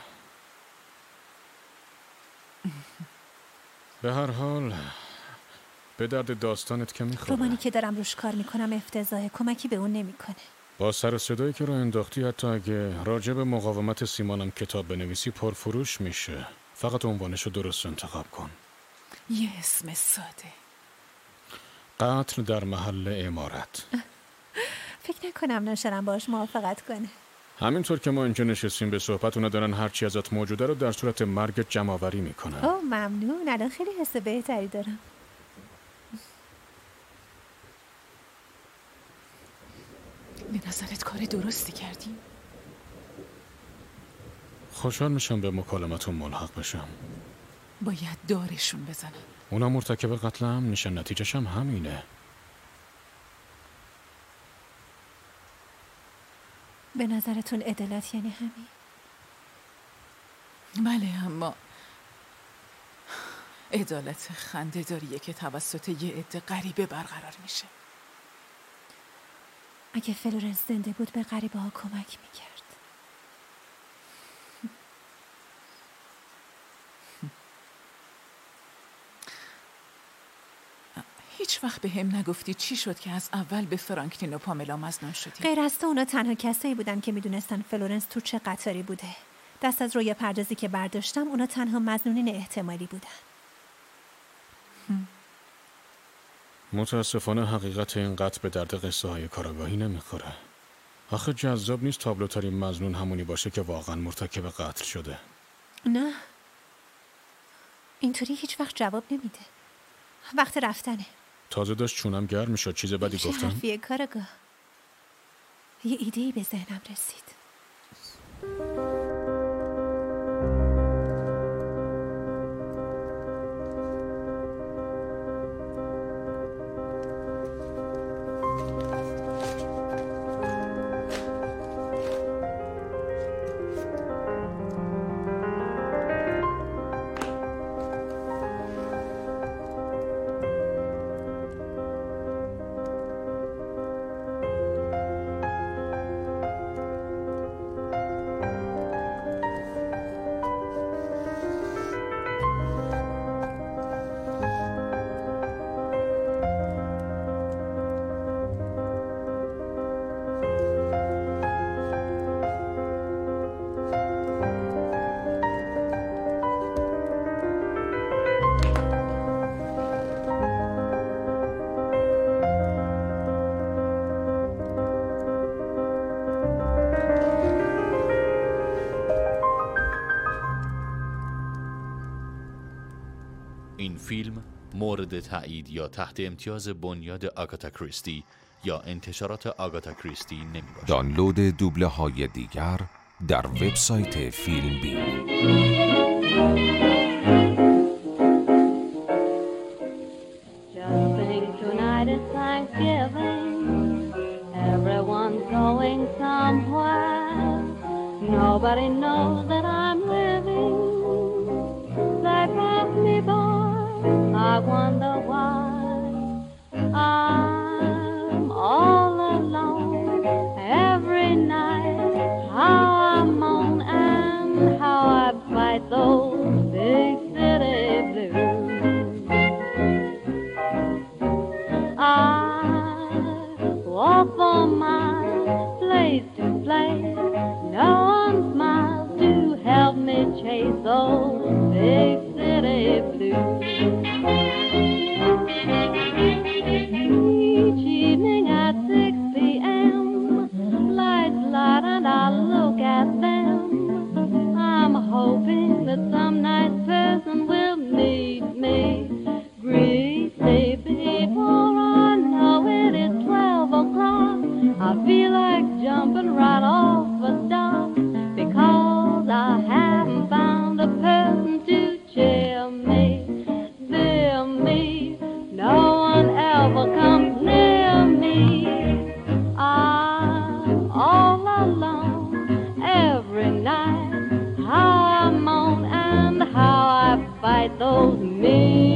به هر حال به درد داستانت که میخوره. رومانی که دارم روش کار میکنم افتضاحه. کمکی به اون نمیکنه. با سر و صدایی که راه انداختی حتی اگه راجع به مقاومت سیمانم کتاب بنویسی پرفروش میشه. فقط عنوانشو درست انتخاب کن. یه اسم ساده. قتل در محل عمارت. فکر نکنم ناشرم باش موافقت کنه. همینطور که ما اینجا نشستیم به صحبت اونا دارن هرچی ازت موجوده رو در صورت مرگ جمع‌آوری میکنن. اوه ممنون. الان خیلی حس بهتری دارم. به نظرت کار درستی کردیم؟ خوشحال میشم به مکالمتون ملحق بشم. باید دارشون بزنن. اونا مرتکب قتل هم میشن. نتیجهش هم همینه. به نظرتون عدالت یعنی همین؟ بله اما عدالت خنده داریه که توسط یه عده غریبه برقرار میشه. اگه فلورنس زنده بود به غریبه ها کمک میکرد. هیچ وقت به هم نگفتی چی شد که از اول به فرانکلین و پاملا مظنون شدی؟ غیر از تو اونا تنها کسایی بودن که میدونستن فلورنس تو چه قطاری بوده. دست از روی پردازی که برداشتم اونا تنها مظنونین احتمالی بودن. متاسفانه حقیقت این قتل به درد قصه های کاراگاهی نمیخوره. آخه جذاب نیست تابلوترین مظنون همونی باشه که واقعا مرتکب قتل شده. نه اینطوری هیچ وقت جواب نمیده. وقت رفتنه. تازه داشت چونم گرم میشد. چیز بدی گفتم؟ چه حرفیه کاراگاه؟ یه ایده‌ای به ذهنم رسید. این فیلم مورد تایید یا تحت امتیاز بنیاد آگاتا کریستی یا انتشارات آگاتا کریستی نمی باشد. دانلود دوبله های دیگر در وبسایت فیلم بین. Nobody knows that I'm living. They pass me by, I wonder why. I'm all alone every night. How I moan and how I fight those big city blues. I walk for miles, place to place. No one smiles to help me chase those big city blues. Each evening at 6 p.m. lights light and I look at them. I'm hoping that some nice person will meet me. Greasy before I know it is 12 o'clock. I feel like jumping right off a dock because I haven't found a person to cheer me, dear me. No one ever comes near me. I'm all alone every night. How I moan and how I fight those mean